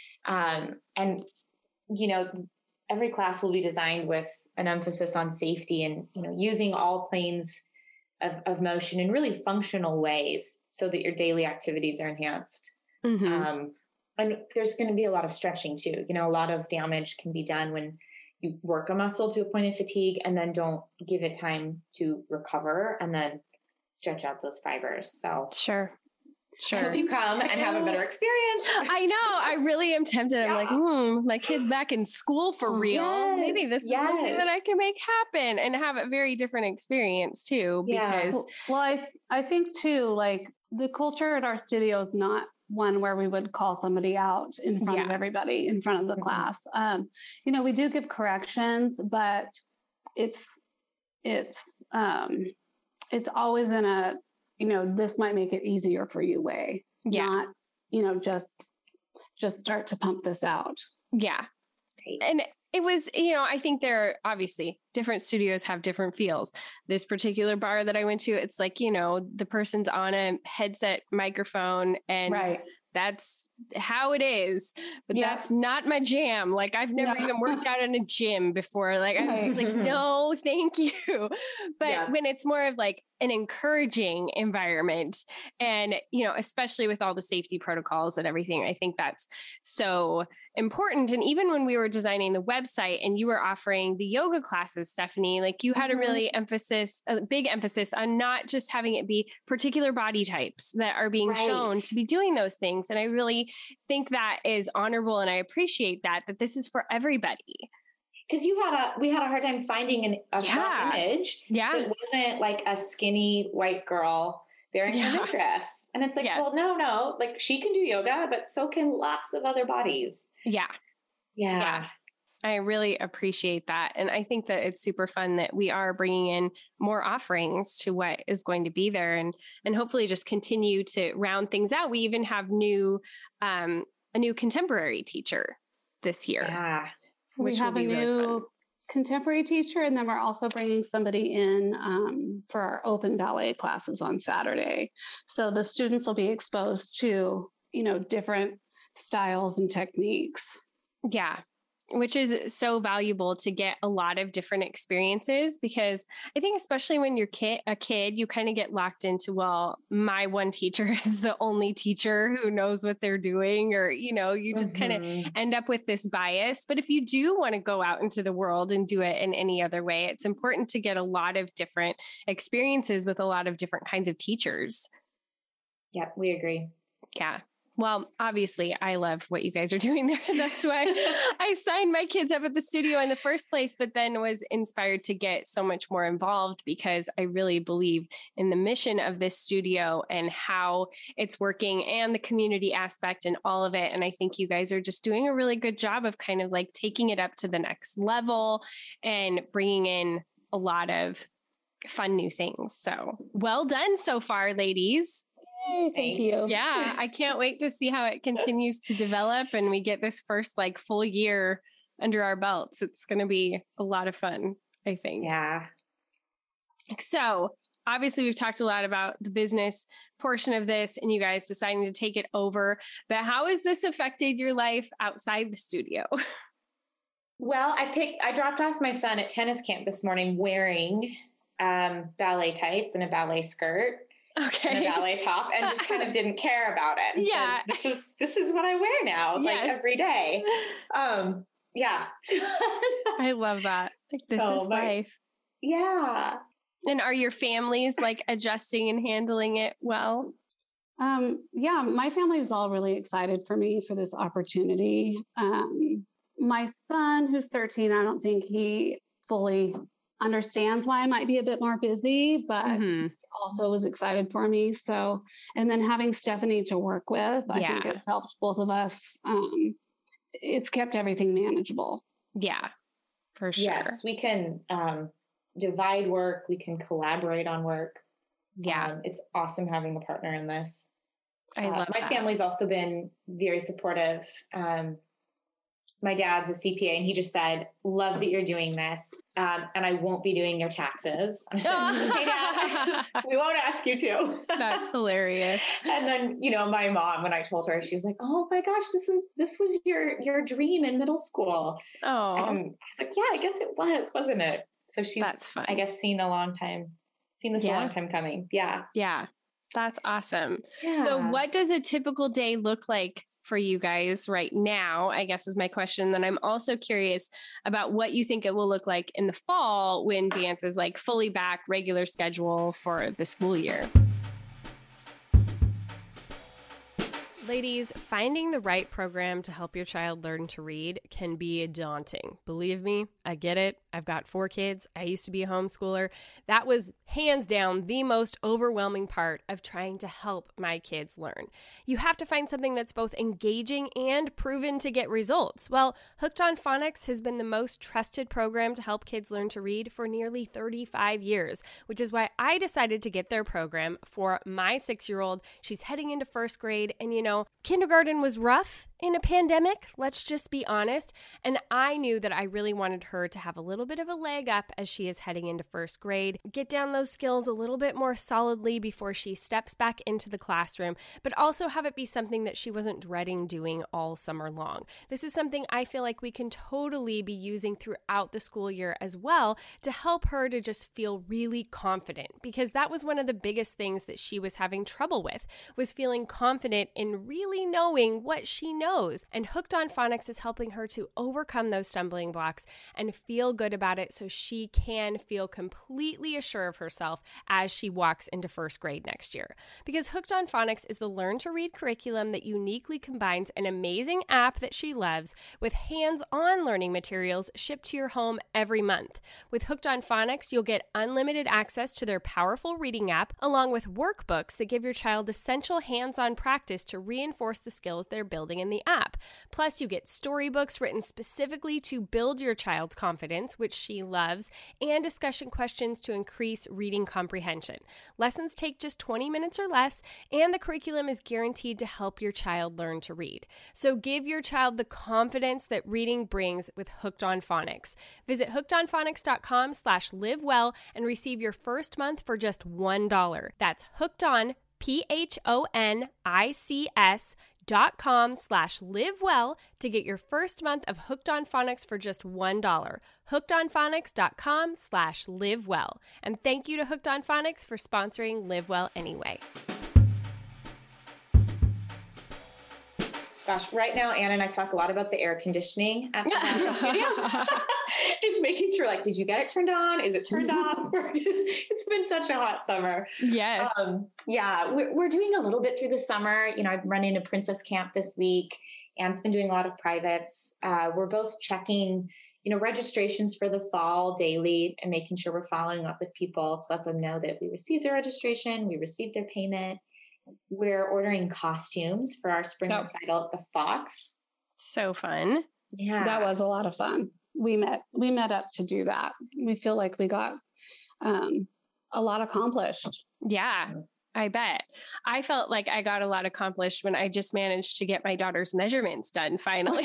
Um, and, you know, every class will be designed with an emphasis on safety and, you know, using all planes of, of motion in really functional ways so that your daily activities are enhanced. Mm-hmm. Um, and there's going to be a lot of stretching too. You know, a lot of damage can be done when you work a muscle to a point of fatigue and then don't give it time to recover and then stretch out those fibers. So Sure. Sure. I hope you come and have a better experience. I know. I really am tempted. Yeah. I'm like, hmm, my kid's back in school for real. Yes, Maybe this yes. is something that I can make happen and have a very different experience too. Yeah. Because Well, I I think too, like the culture at our studio is not one where we would call somebody out in front Yeah. of everybody, in front of the Mhm. class. Um, you know, we do give corrections, but it's it's um, it's always in a, you know, this might make it easier for you way, yeah, not, you know, just just start to pump this out. yeah. Great. And it was, you know, I think there are obviously different studios have different feels. This particular bar that I went to, it's like, you know, the person's on a headset microphone and Right. that's how it is. But Yeah. that's not my jam. Like I've never No. even worked out in a gym before. Like I'm just Right. like, no, thank you. But Yeah. when it's more of like an encouraging environment and, you know, especially with all the safety protocols and everything, I think that's so important. And even when we were designing the website and you were offering the yoga classes, Stephanie, like you had a Mhm. really emphasis, a big emphasis on not just having it be particular body types that are being Right. shown to be doing those things. And I really think that is honorable. And I appreciate that, that this is for everybody. Because you had a, we had a hard time finding an, a Yeah. stock image Yeah. that wasn't like a skinny white girl bearing Yeah. her midriff. And it's like, Yes. well, no, no, like she can do yoga, but so can lots of other bodies. Yeah. Yeah. Yeah. I really appreciate that. And I think that it's super fun that we are bringing in more offerings to what is going to be there and, and hopefully just continue to round things out. We even have new, um, a new contemporary teacher this year. Yeah. Which we have will a be really new fun. contemporary teacher, and then we're also bringing somebody in um, for our open ballet classes on Saturday. So the students will be exposed to, you know, different styles and techniques. Yeah. Which is so valuable to get a lot of different experiences because I think especially when you're kid, a kid, you kind of get locked into, well, my one teacher is the only teacher who knows what they're doing, or, you know, you just kind of Mhm. end up with this bias. But if you do want to go out into the world and do it in any other way, it's important to get a lot of different experiences with a lot of different kinds of teachers. Yep, we agree. Yeah. Well, obviously, I love what you guys are doing there. That's why I signed my kids up at the studio in the first place, but then was inspired to get so much more involved because I really believe in the mission of this studio and how it's working and the community aspect and all of it. And I think you guys are just doing a really good job of kind of like taking it up to the next level and bringing in a lot of fun new things. So well done so far, ladies. Hey, thank you. Yeah, I can't wait to see how it continues to develop and we get this first like full year under our belts. It's going to be a lot of fun, I think. Yeah. So, obviously we've talked a lot about the business portion of this and you guys deciding to take it over, but how has this affected your life outside the studio? Well, I picked, I dropped off my son at tennis camp this morning wearing um, ballet tights and a ballet skirt. Okay. And a ballet top and just kind of didn't care about it. And Yeah. said, this is this is what I wear now, like Yes. every day. Um, yeah. I love that. Like this Oh, is my- life. Yeah. And are your families like adjusting and handling it well? Um, yeah, my family was all really excited for me for this opportunity. Um, my son, who's thirteen, I don't think he fully understands why I might be a bit more busy, but Mhm. also was excited for me. So, and then having Stephanie to work with, I think Yeah. it's helped both of us. Um, it's kept everything manageable. Yeah, for sure. Yes, we can um, divide work. We can collaborate on work. Yeah, Um, it's awesome having a partner in this. I Uh, love my that. family's also been very supportive. Um, my dad's a C P A and he just said, love that you're doing this. Um, and I won't be doing your taxes. And I said, hey, Dad, we won't ask you to. That's hilarious. And then, you know, my mom, when I told her, she's like, oh my gosh, this is, this was your, your dream in middle school. Oh, And I was like, yeah, I guess it was, wasn't it? So she's, That's fun. I guess, seen a long time seen this Yeah. a long time coming. Yeah. Yeah. That's awesome. Yeah. So what does a typical day look like for you guys right now, I guess is my question. Then I'm also curious about what you think it will look like in the fall when dance is like fully back, regular schedule for the school year. Ladies, finding the right program to help your child learn to read can be daunting. Believe me, I get it. I've got four kids. I used to be a homeschooler. That was hands down the most overwhelming part of trying to help my kids learn. You have to find something that's both engaging and proven to get results. Well, Hooked on Phonics has been the most trusted program to help kids learn to read for nearly thirty-five years, which is why I decided to get their program for my six-year-old. She's heading into first grade, and you know, kindergarten was rough in a pandemic, let's just be honest, and I knew that I really wanted her to have a little bit of a leg up as she is heading into first grade, get down those skills a little bit more solidly before she steps back into the classroom, but also have it be something that she wasn't dreading doing all summer long. This is something I feel like we can totally be using throughout the school year as well to help her to just feel really confident, because that was one of the biggest things that she was having trouble with, was feeling confident in really knowing what she knows. And Hooked on Phonics is helping her to overcome those stumbling blocks and feel good about it so she can feel completely assured of herself as she walks into first grade next year. Because Hooked on Phonics is the Learn to Read curriculum that uniquely combines an amazing app that she loves with hands-on learning materials shipped to your home every month. With Hooked on Phonics, you'll get unlimited access to their powerful reading app, along with workbooks that give your child essential hands-on practice to reinforce the skills they're building in the app. Plus, you get storybooks written specifically to build your child's confidence, which she loves, and discussion questions to increase reading comprehension. Lessons take just twenty minutes or less, and the curriculum is guaranteed to help your child learn to read. So give your child the confidence that reading brings with Hooked on Phonics. Visit hookedonphonics.com slash live well and receive your first month for just one dollar. That's hooked on, P H O N I C S dot com slash live well to get your first month of Hooked on Phonics for just one dollar. hookedonphonics.com slash live well. And thank you to Hooked on Phonics for sponsoring Live Well Anyway. Gosh, right now, Anna and I talk a lot about the air conditioning at the studio. Just making sure, like, did you get it turned on? Is it turned off? Just, it's been such a hot summer. Yes. Um, yeah, we're, we're doing a little bit through the summer. You know, I've run into Princess Camp this week. Anne's been doing a lot of privates. Uh, we're both checking, you know, registrations for the fall daily and making sure we're following up with people to let them know that we received their registration, we received their payment. We're ordering costumes for our spring Yep. recital at the Fox. So fun. Yeah. That was a lot of fun. We met, we met up to do that. We feel like we got um, a lot accomplished. Yeah, I bet. I felt like I got a lot accomplished when I just managed to get my daughter's measurements done finally.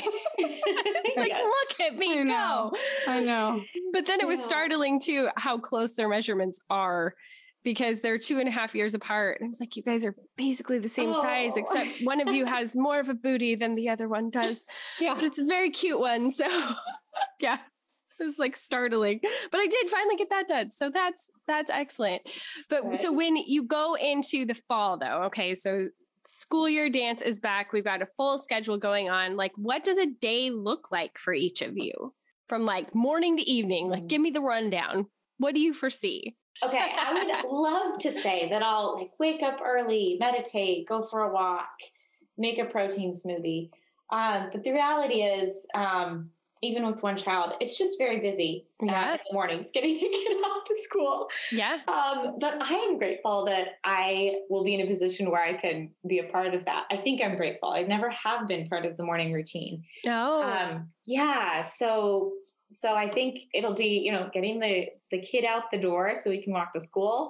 Like, Yes. look at me I know. go. I know. But then it was Yeah. startling too how close their measurements are, because they're two and a half years apart. And I was like, you guys are basically the same size, Oh. except one of you has more of a booty than the other one does. Yeah. But it's a very cute one. So yeah, it was like startling. But I did finally get that done. So that's that's excellent. But Good. so when you go into the fall though, okay, so school year dance is back. We've got a full schedule going on. Like, what does a day look like for each of you? From like morning to evening, like give me the rundown. What do you foresee? Okay, I would love to say that I'll like wake up early, meditate, go for a walk, make a protein smoothie. Um, but the reality is, um, even with one child, it's just very busy uh, Yeah. in the mornings getting the kid off to school. Yeah. Um, but I am grateful that I will be in a position where I can be a part of that. I think I'm grateful. I never have been part of the morning routine. Oh, Um, yeah. So, so I think it'll be, you know, getting the, the kid out the door so we can walk to school.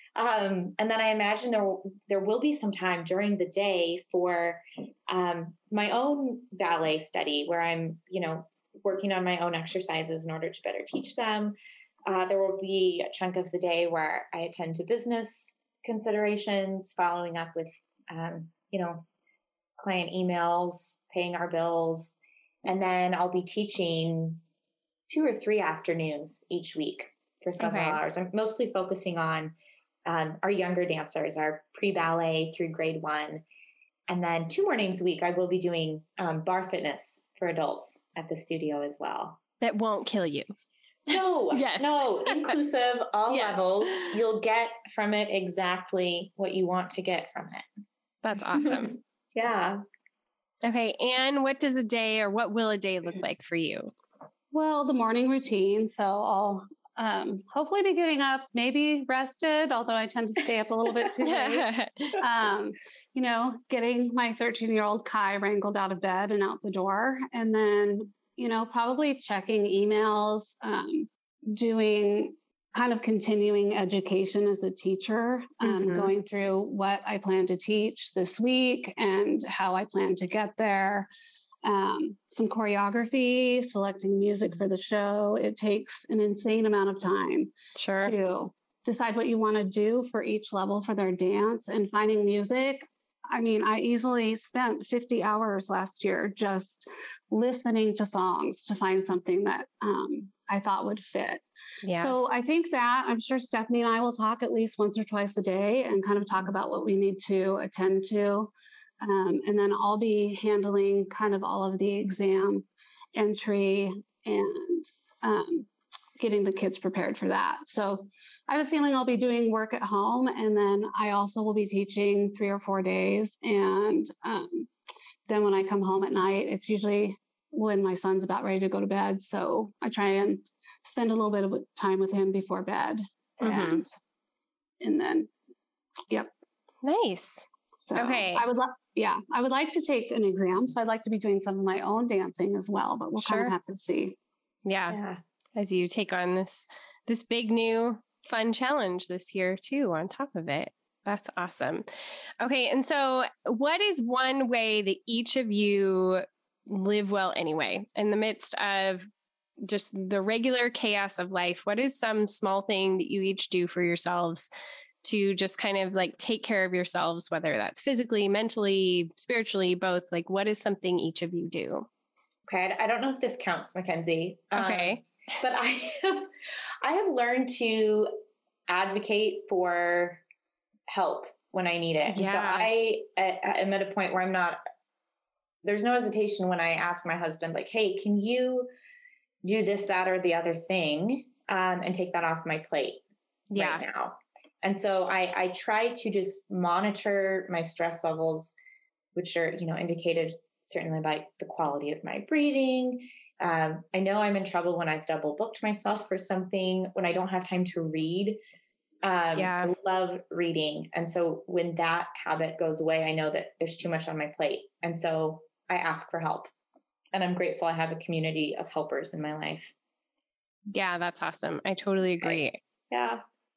Um, and then I imagine there, there will be some time during the day for, um, my own ballet study where I'm, you know, working on my own exercises in order to better teach them. Uh, there will be a chunk of the day where I attend to business considerations, following up with, um, you know, client emails, paying our bills. And then I'll be teaching two or three afternoons each week for several Okay. hours. I'm mostly focusing on um, our younger dancers, our pre-ballet through grade one. And then two mornings a week, I will be doing um, bar fitness for adults at the studio as well. That won't kill you. No, yes. no, inclusive, all yes. levels. You'll get from it exactly what you want to get from it. That's awesome. Yeah. Okay. Anne, what does a day or what will a day look like for you? Well, the morning routine. So I'll um, hopefully be getting up, maybe rested, although I tend to stay up a little bit too late. Um, you know, getting my thirteen-year-old Kai wrangled out of bed and out the door. And then, you know, probably checking emails, um, doing kind of continuing education as a teacher, um, Mhm. going through what I plan to teach this week and how I plan to get there. Um, some choreography, selecting music for the show. It takes an insane amount of time Sure. to decide what you want to do for each level for their dance and finding music. I mean, I easily spent fifty hours last year just listening to songs to find something that um, I thought would fit. Yeah. So I think that I'm sure Stephanie and I will talk at least once or twice a day and kind of talk about what we need to attend to. Um, and then I'll be handling kind of all of the exam entry and um, getting the kids prepared for that. So I have a feeling I'll be doing work at home. And then I also will be teaching three or four days. And um, then when I come home at night, it's usually when my son's about ready to go to bed. So I try and spend a little bit of time with him before bed. Mhm. And, and then, yep. Nice. So Okay. I would love, yeah, I would like to take an exam. So I'd like to be doing some of my own dancing as well, but we'll kind Sure. of have to see. Yeah. Yeah. As you take on this, this big new fun challenge this year too, on top of it. That's awesome. Okay. And so what is one way that each of you live well anyway, in the midst of just the regular chaos of life? What is some small thing that you each do for yourselves to just kind of like take care of yourselves, whether that's physically, mentally, spiritually, both? Like, what is something each of you do? Okay. I don't know if this counts, Mackenzie. Okay. Um, but I have, I have learned to advocate for help when I need it. And so Yeah. I, I am at a point where I'm not, there's no hesitation when I ask my husband, like, hey, can you do this, that, or the other thing, um, and take that off my plate Yeah. right now. And so I, I try to just monitor my stress levels, which are, you know, indicated certainly by the quality of my breathing. Um, I know I'm in trouble when I've double booked myself for something, when I don't have time to read. Um, Yeah. I love reading. And so when that habit goes away, I know that there's too much on my plate. And so I ask for help. And I'm grateful I have a community of helpers in my life. Yeah, that's awesome. I totally agree. Yeah.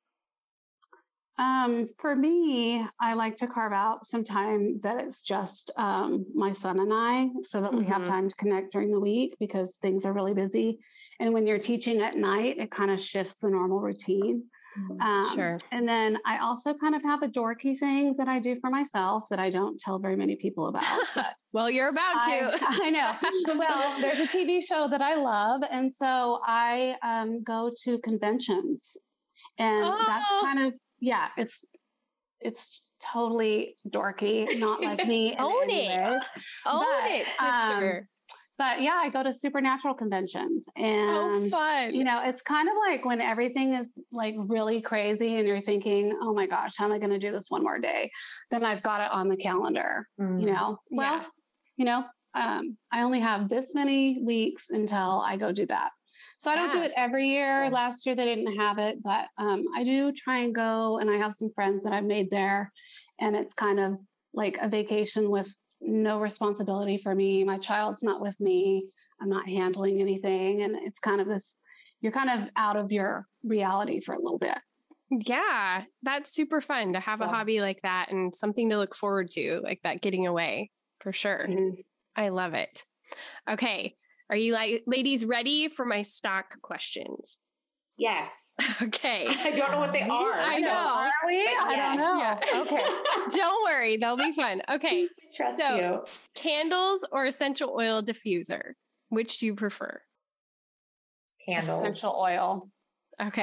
Um, for me, I like to carve out some time that it's just um, my son and I, so that we have Mhm. time to connect during the week because things are really busy. And when you're teaching at night, it kind of shifts the normal routine. Um, Sure. And then I also kind of have a dorky thing that I do for myself that I don't tell very many people about. But Well, you're about to. I, I know. Well, there's a T V show that I love. And so I um, go to conventions. And that's Oh. kind of, yeah, it's it's totally dorky, not like me in Own any it. way. Own But, it, um, sister. But yeah, I go to supernatural conventions. Oh, And fun. you know, it's kind of like when everything is like really crazy and you're thinking, oh my gosh, how am I going to do this one more day? Then I've got it on the calendar, Mm. you know, well, Yeah. you know, um, I only have this many weeks until I go do that. So I don't do Yeah. it every year. Cool. Last year they didn't have it, but um, I do try and go, and I have some friends that I've made there, and it's kind of like a vacation with no responsibility for me. My child's not with me. I'm not handling anything. And it's kind of this, you're kind of out of your reality for a little bit. Yeah, that's super fun to have a Yeah. hobby like that and something to look forward to, like that getting away, for sure. Mhm. I love it. Okay. Are you like ladies ready for my stock questions? Yes. Okay. I don't know what they are. I know. Are we? But I don't know. yes. Okay. Don't worry, they'll be fun. Okay. Trust So- you. Candles or essential oil diffuser? Which do you prefer? Candles. Essential oil. Okay.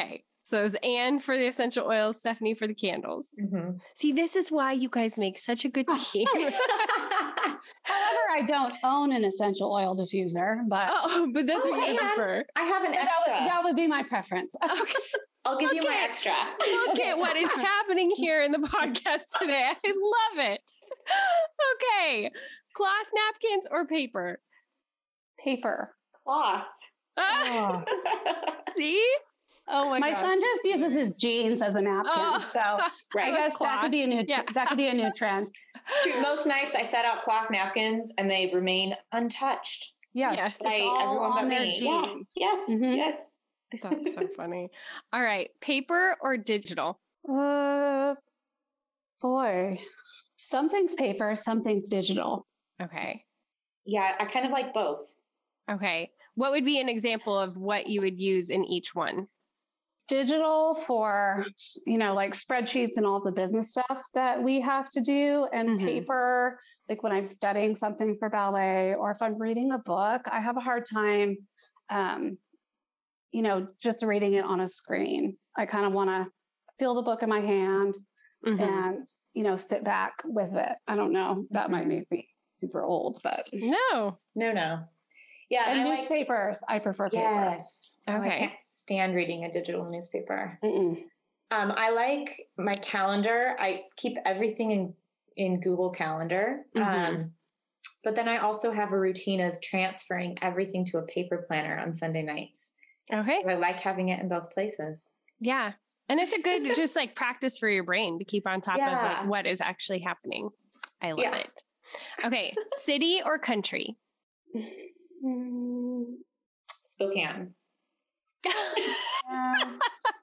So it was Anne for the essential oils, Stephanie for the candles. Mm-hmm. See, this is why you guys make such a good team. However, I don't own an essential oil diffuser, but Oh, but that's Oh, what you and prefer. I have an that extra. would, that would be my preference. Okay. I'll give you my Okay. extra. Look at what is happening here in the podcast today. I love it. Okay. Cloth napkins or paper? Paper. Cloth. Ah, Oh. see? Oh my, My gosh. son just uses his jeans as a napkin, Oh. so I Right. guess that Cloth. could be a new Yeah. that could be a new trend. Shoot, most nights I set out cloth napkins and they remain untouched Yes, Yes. it's by all everyone on but their me. Yeah. jeans. Yes. Mhm. Yes. That's so funny. All right. Paper or digital? Uh, boy, something's paper, something's digital. Okay. Yeah, I kind of like both. Okay. What would be an example of what you would use in each one? Digital for, you know, like spreadsheets and all the business stuff that we have to do, and Mhm. paper, like when I'm studying something for ballet or if I'm reading a book, I have a hard time, um, you know, just reading it on a screen. I kind of want to feel the book in my hand Mhm. and, you know, sit back with it. I don't know. That might make me super old, but. No. No, no. Yeah, And I like. newspapers, I prefer paper. Yes. Oh, I Okay. can't stand reading a digital newspaper. Mm-mm. Um, I like my calendar. I keep everything in in Google Calendar. Mhm. Um, but then I also have a routine of transferring everything to a paper planner on Sunday nights. Okay. I like having it in both places. Yeah. And it's a good just like practice for your brain to keep on top of Yeah. like what is actually happening. I love Yeah. it. Okay. City or country? Mm, Spokane. yeah.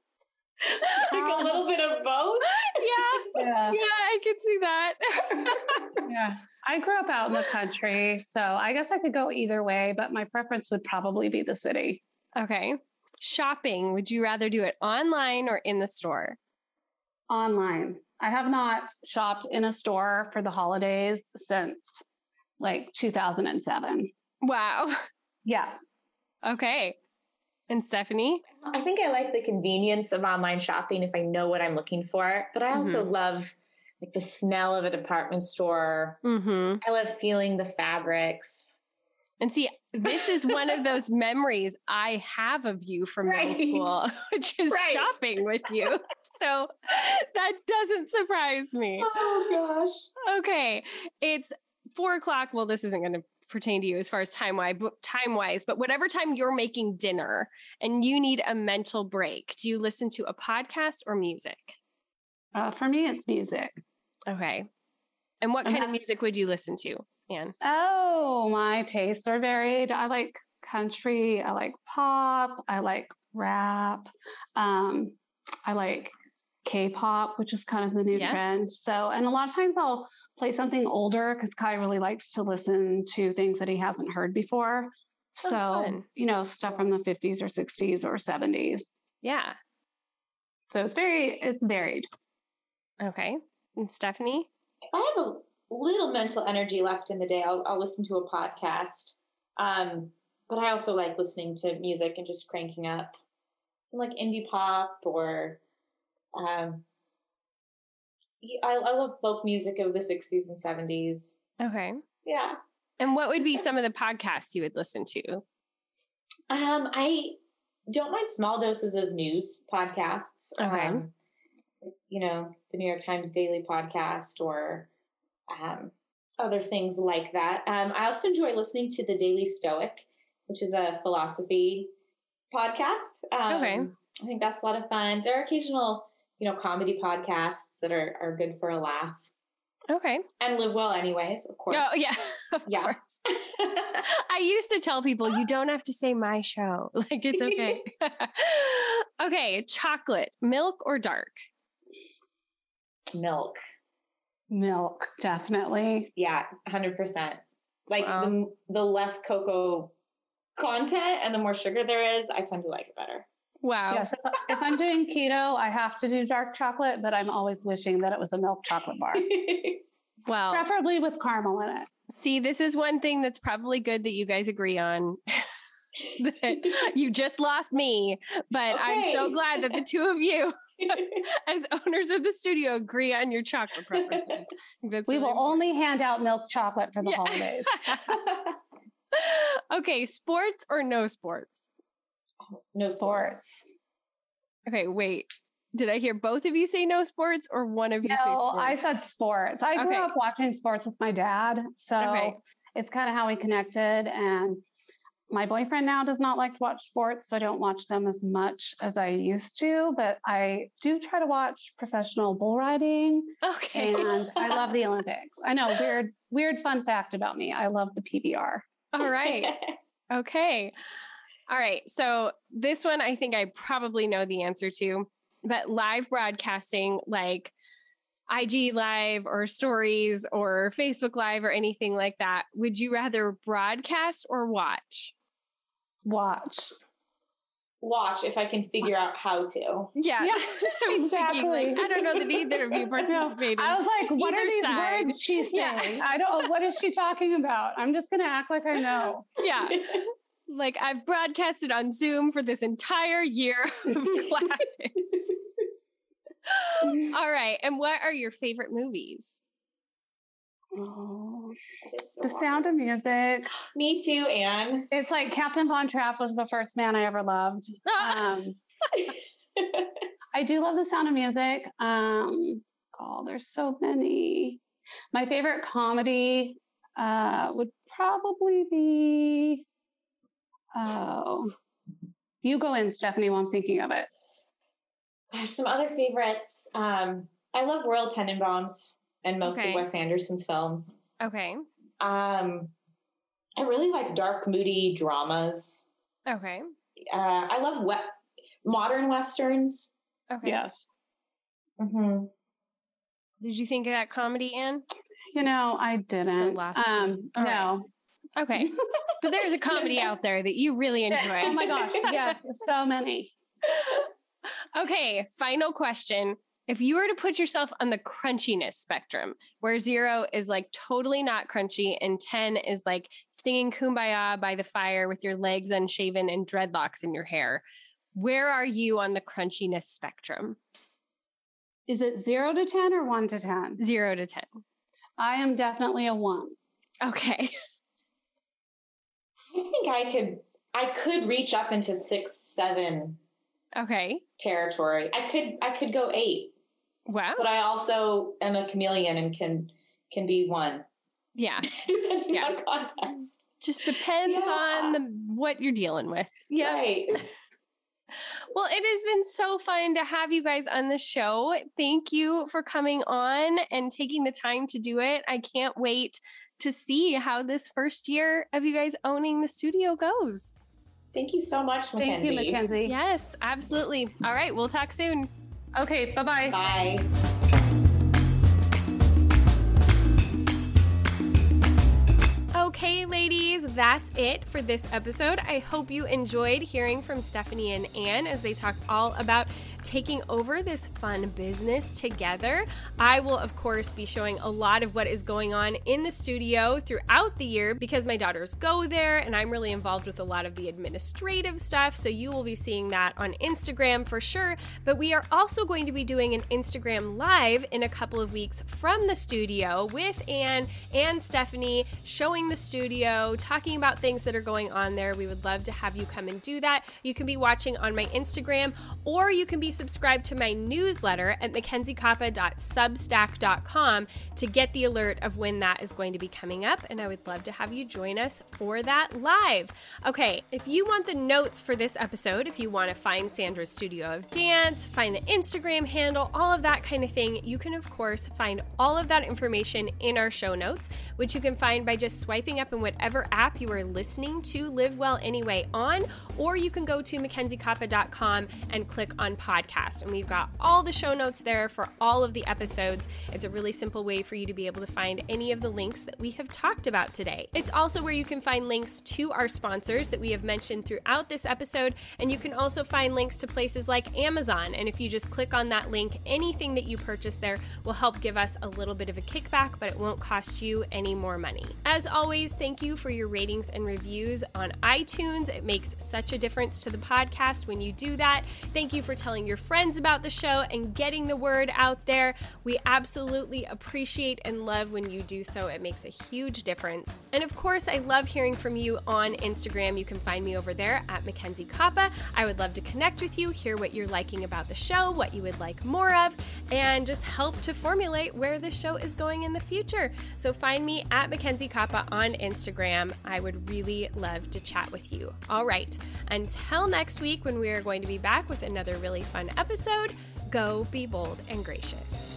Like a little bit of both. Yeah. Yeah. Yeah, I can see that. Yeah. I grew up out in the country, so I guess I could go either way, but my preference would probably be the city. Okay. Shopping. Would you rather do it online or in the store? Online. I have not shopped in a store for the holidays since like two thousand seven. Wow. Yeah. Okay. And Stephanie? I think I like the convenience of online shopping if I know what I'm looking for, but I also love like the smell of a department store. Mm-hmm. I love feeling the fabrics. And see, this is one of those memories I have of you from middle Right. school, which is Right. shopping with you. So that doesn't surprise me. Oh gosh. Okay. It's four o'clock. Well, this isn't going to pertain to you as far as time wise, but time wise, but whatever time you're making dinner and you need a mental break, do you listen to a podcast or music? Uh, for me, it's music. Okay. And what And kind of that's- music would you listen to, Anne? Oh, my tastes are varied. I like country. I like pop. I like rap. Um, I like K-pop, which is kind of the new Yeah. trend. So, and a lot of times I'll play something older because Kai really likes to listen to things that he hasn't heard before. Oh, So, fun. you know, stuff from the fifties or sixties or seventies. Yeah. So it's very, it's varied. Okay. And Stephanie? If I have a little mental energy left in the day, I'll, I'll listen to a podcast. Um, but I also like listening to music and just cranking up some like indie pop or um, I, I love folk music of the sixties and seventies. Okay. Yeah. And what would be some of the podcasts you would listen to? Um, I don't mind small doses of news podcasts. Okay. Um, you know, the New York Times Daily podcast or um, other things like that. Um, I also enjoy listening to the Daily Stoic, which is a philosophy podcast. Um, Okay. I think that's a lot of fun. There are occasional, you know, comedy podcasts that are, are good for a laugh Okay. and live well anyways, of course. Oh, yeah. Of Yeah. course. I used to tell people you don't have to say my show. Like it's okay. Okay. Chocolate, milk or dark? Milk. Milk, definitely. Yeah, one hundred percent. Like Wow. the, the less cocoa content and the more sugar there is, I tend to like it better. Wow. Yes, if, if I'm doing keto, I have to do dark chocolate, but I'm always wishing that it was a milk chocolate bar, Well, preferably with caramel in it. see, this is one thing that's probably good that you guys agree on. that you just lost me, but okay. I'm so glad that the two of you, as owners of the studio, agree on your chocolate preferences. That's we really will important. only hand out milk chocolate for the yeah. holidays. Okay, sports or no sports? No sports. Okay, wait. Did I hear both of you say no sports or one of you no, say sports? I said sports. I grew okay. up watching sports with my dad, so okay. it's kind of how we connected. And my boyfriend now does not like to watch sports, so I don't watch them as much as I used to, but I do try to watch professional bull riding. Okay. And I love the Olympics. I know, weird, weird fun fact about me. I love the P B R. All right. Okay. All right. So this one, I think I probably know the answer to, but live broadcasting like I G Live or Stories or Facebook Live or anything like that, would you rather broadcast or watch? Watch. Watch if I can figure out how to. Yeah. yeah I exactly. Thinking, like, I don't know that either of you participated. I was like, what are these side. words she's saying? Yeah. I don't, what is she talking about? I'm just going to act like I know. Yeah. Like I've broadcasted on Zoom for this entire year of classes. All right. And what are your favorite movies? Oh, so The Sound of Music. Me too, Anne. It's like Captain Von Trapp was the first man I ever loved. Um, I do love The Sound of Music. Um, oh, there's so many. My favorite comedy uh, would probably be. Oh, you go in, Stephanie, while I'm thinking of it. There's some other favorites. Um, I love Royal Tenenbaums and most okay. of Wes Anderson's films. Okay. Um, I really like dark, moody dramas. Okay. Uh, I love we- modern Westerns. Okay. Yes. Mm-hmm. Did you think of that comedy, Anne? You know, I didn't. Um, no. Right. Okay. But there's a comedy out there that you really enjoy. Oh my gosh. Yes. So many. Okay. Final question. If you were to put yourself on the crunchiness spectrum, where zero is like totally not crunchy and ten is like singing Kumbaya by the fire with your legs unshaven and dreadlocks in your hair, where are you on the crunchiness spectrum? Is it zero to ten or one to ten? Zero to ten. I am definitely a one. Okay. I think I could, I could reach up into six, seven. Okay. Territory. I could, I could go eight. Wow. But I also am a chameleon and can, can be one. Yeah. Depending yeah. on context. Just depends yeah. on the, what you're dealing with. Yeah. Right. Well, it has been so fun to have you guys on the show. Thank you for coming on and taking the time to do it. I can't wait to see how this first year of you guys owning the studio goes. Thank you so much, Mackenzie. Thank you, Mackenzie. Yes, absolutely. All right, we'll talk soon. Okay, bye-bye. Bye. Okay, ladies, that's it for this episode. I hope you enjoyed hearing from Stephanie and Anne as they talk all about taking over this fun business together. I will, of course, be showing a lot of what is going on in the studio throughout the year because my daughters go there and I'm really involved with a lot of the administrative stuff. So you will be seeing that on Instagram for sure. But we are also going to be doing an Instagram Live in a couple of weeks from the studio with Anne and Stephanie showing the studio, talking about things that are going on there. We would love to have you come and do that. You can be watching on my Instagram or you can be subscribed to my newsletter at mackenzie kappa dot substack dot com to get the alert of when that is going to be coming up, and I would love to have you join us for that live. Okay, if you want the notes for this episode, if you want to find Sandra's Studio of Dance, find the Instagram handle, all of that kind of thing, you can of course find all of that information in our show notes, which you can find by just swiping up in whatever app you are listening to Live Well Anyway on, or you can go to mackenzie kappa dot com and click on podcast. And we've got all the show notes there for all of the episodes. It's a really simple way for you to be able to find any of the links that we have talked about today. It's also where you can find links to our sponsors that we have mentioned throughout this episode, and you can also find links to places like Amazon. And if you just click on that link, anything that you purchase there will help give us a little bit of a kickback, but it won't cost you any more money. As always, thank you for your ratings and reviews on iTunes. It makes such a difference to the podcast when you do that. Thank you for telling your friends about the show and getting the word out there. We absolutely appreciate and love when you do so. It makes a huge difference. And of course, I love hearing from you on Instagram. You can find me over there at Mackenzie Kappa. I would love to connect with you, hear what you're liking about the show, what you would like more of, and just help to formulate where the show is going in the future. So find me at Mackenzie Kappa on Instagram. I would really love to chat with you. All right, until next week when we are going to be back with another really fun episode, go be bold and gracious.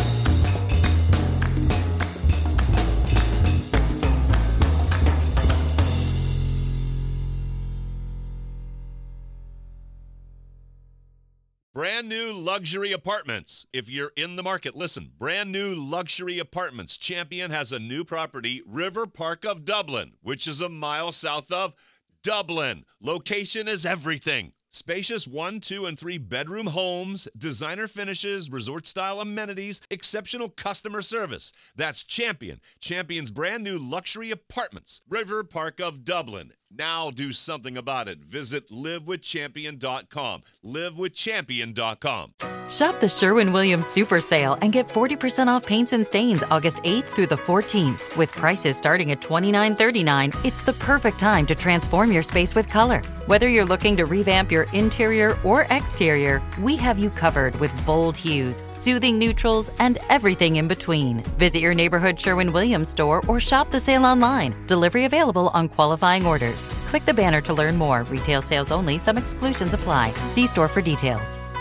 Brand new luxury apartments. If you're in the market, listen. Brand new luxury apartments. Champion has a new property, River Park of Dublin, which is a mile south of Dublin. Location is everything. Spacious one, two, and three bedroom homes, designer finishes, resort-style amenities, exceptional customer service. That's Champion. Champion's brand new luxury apartments, River Park of Dublin. Now do something about it. Visit live with champion dot com. live with champion dot com. Shop the Sherwin-Williams Super Sale and get forty percent off paints and stains August eighth through the fourteenth. With prices starting at twenty-nine thirty-nine, it's the perfect time to transform your space with color. Whether you're looking to revamp your interior or exterior, we have you covered with bold hues, soothing neutrals, and everything in between. Visit your neighborhood Sherwin-Williams store or shop the sale online. Delivery available on qualifying orders. Click the banner to learn more. Retail sales only. Some exclusions apply. See store for details.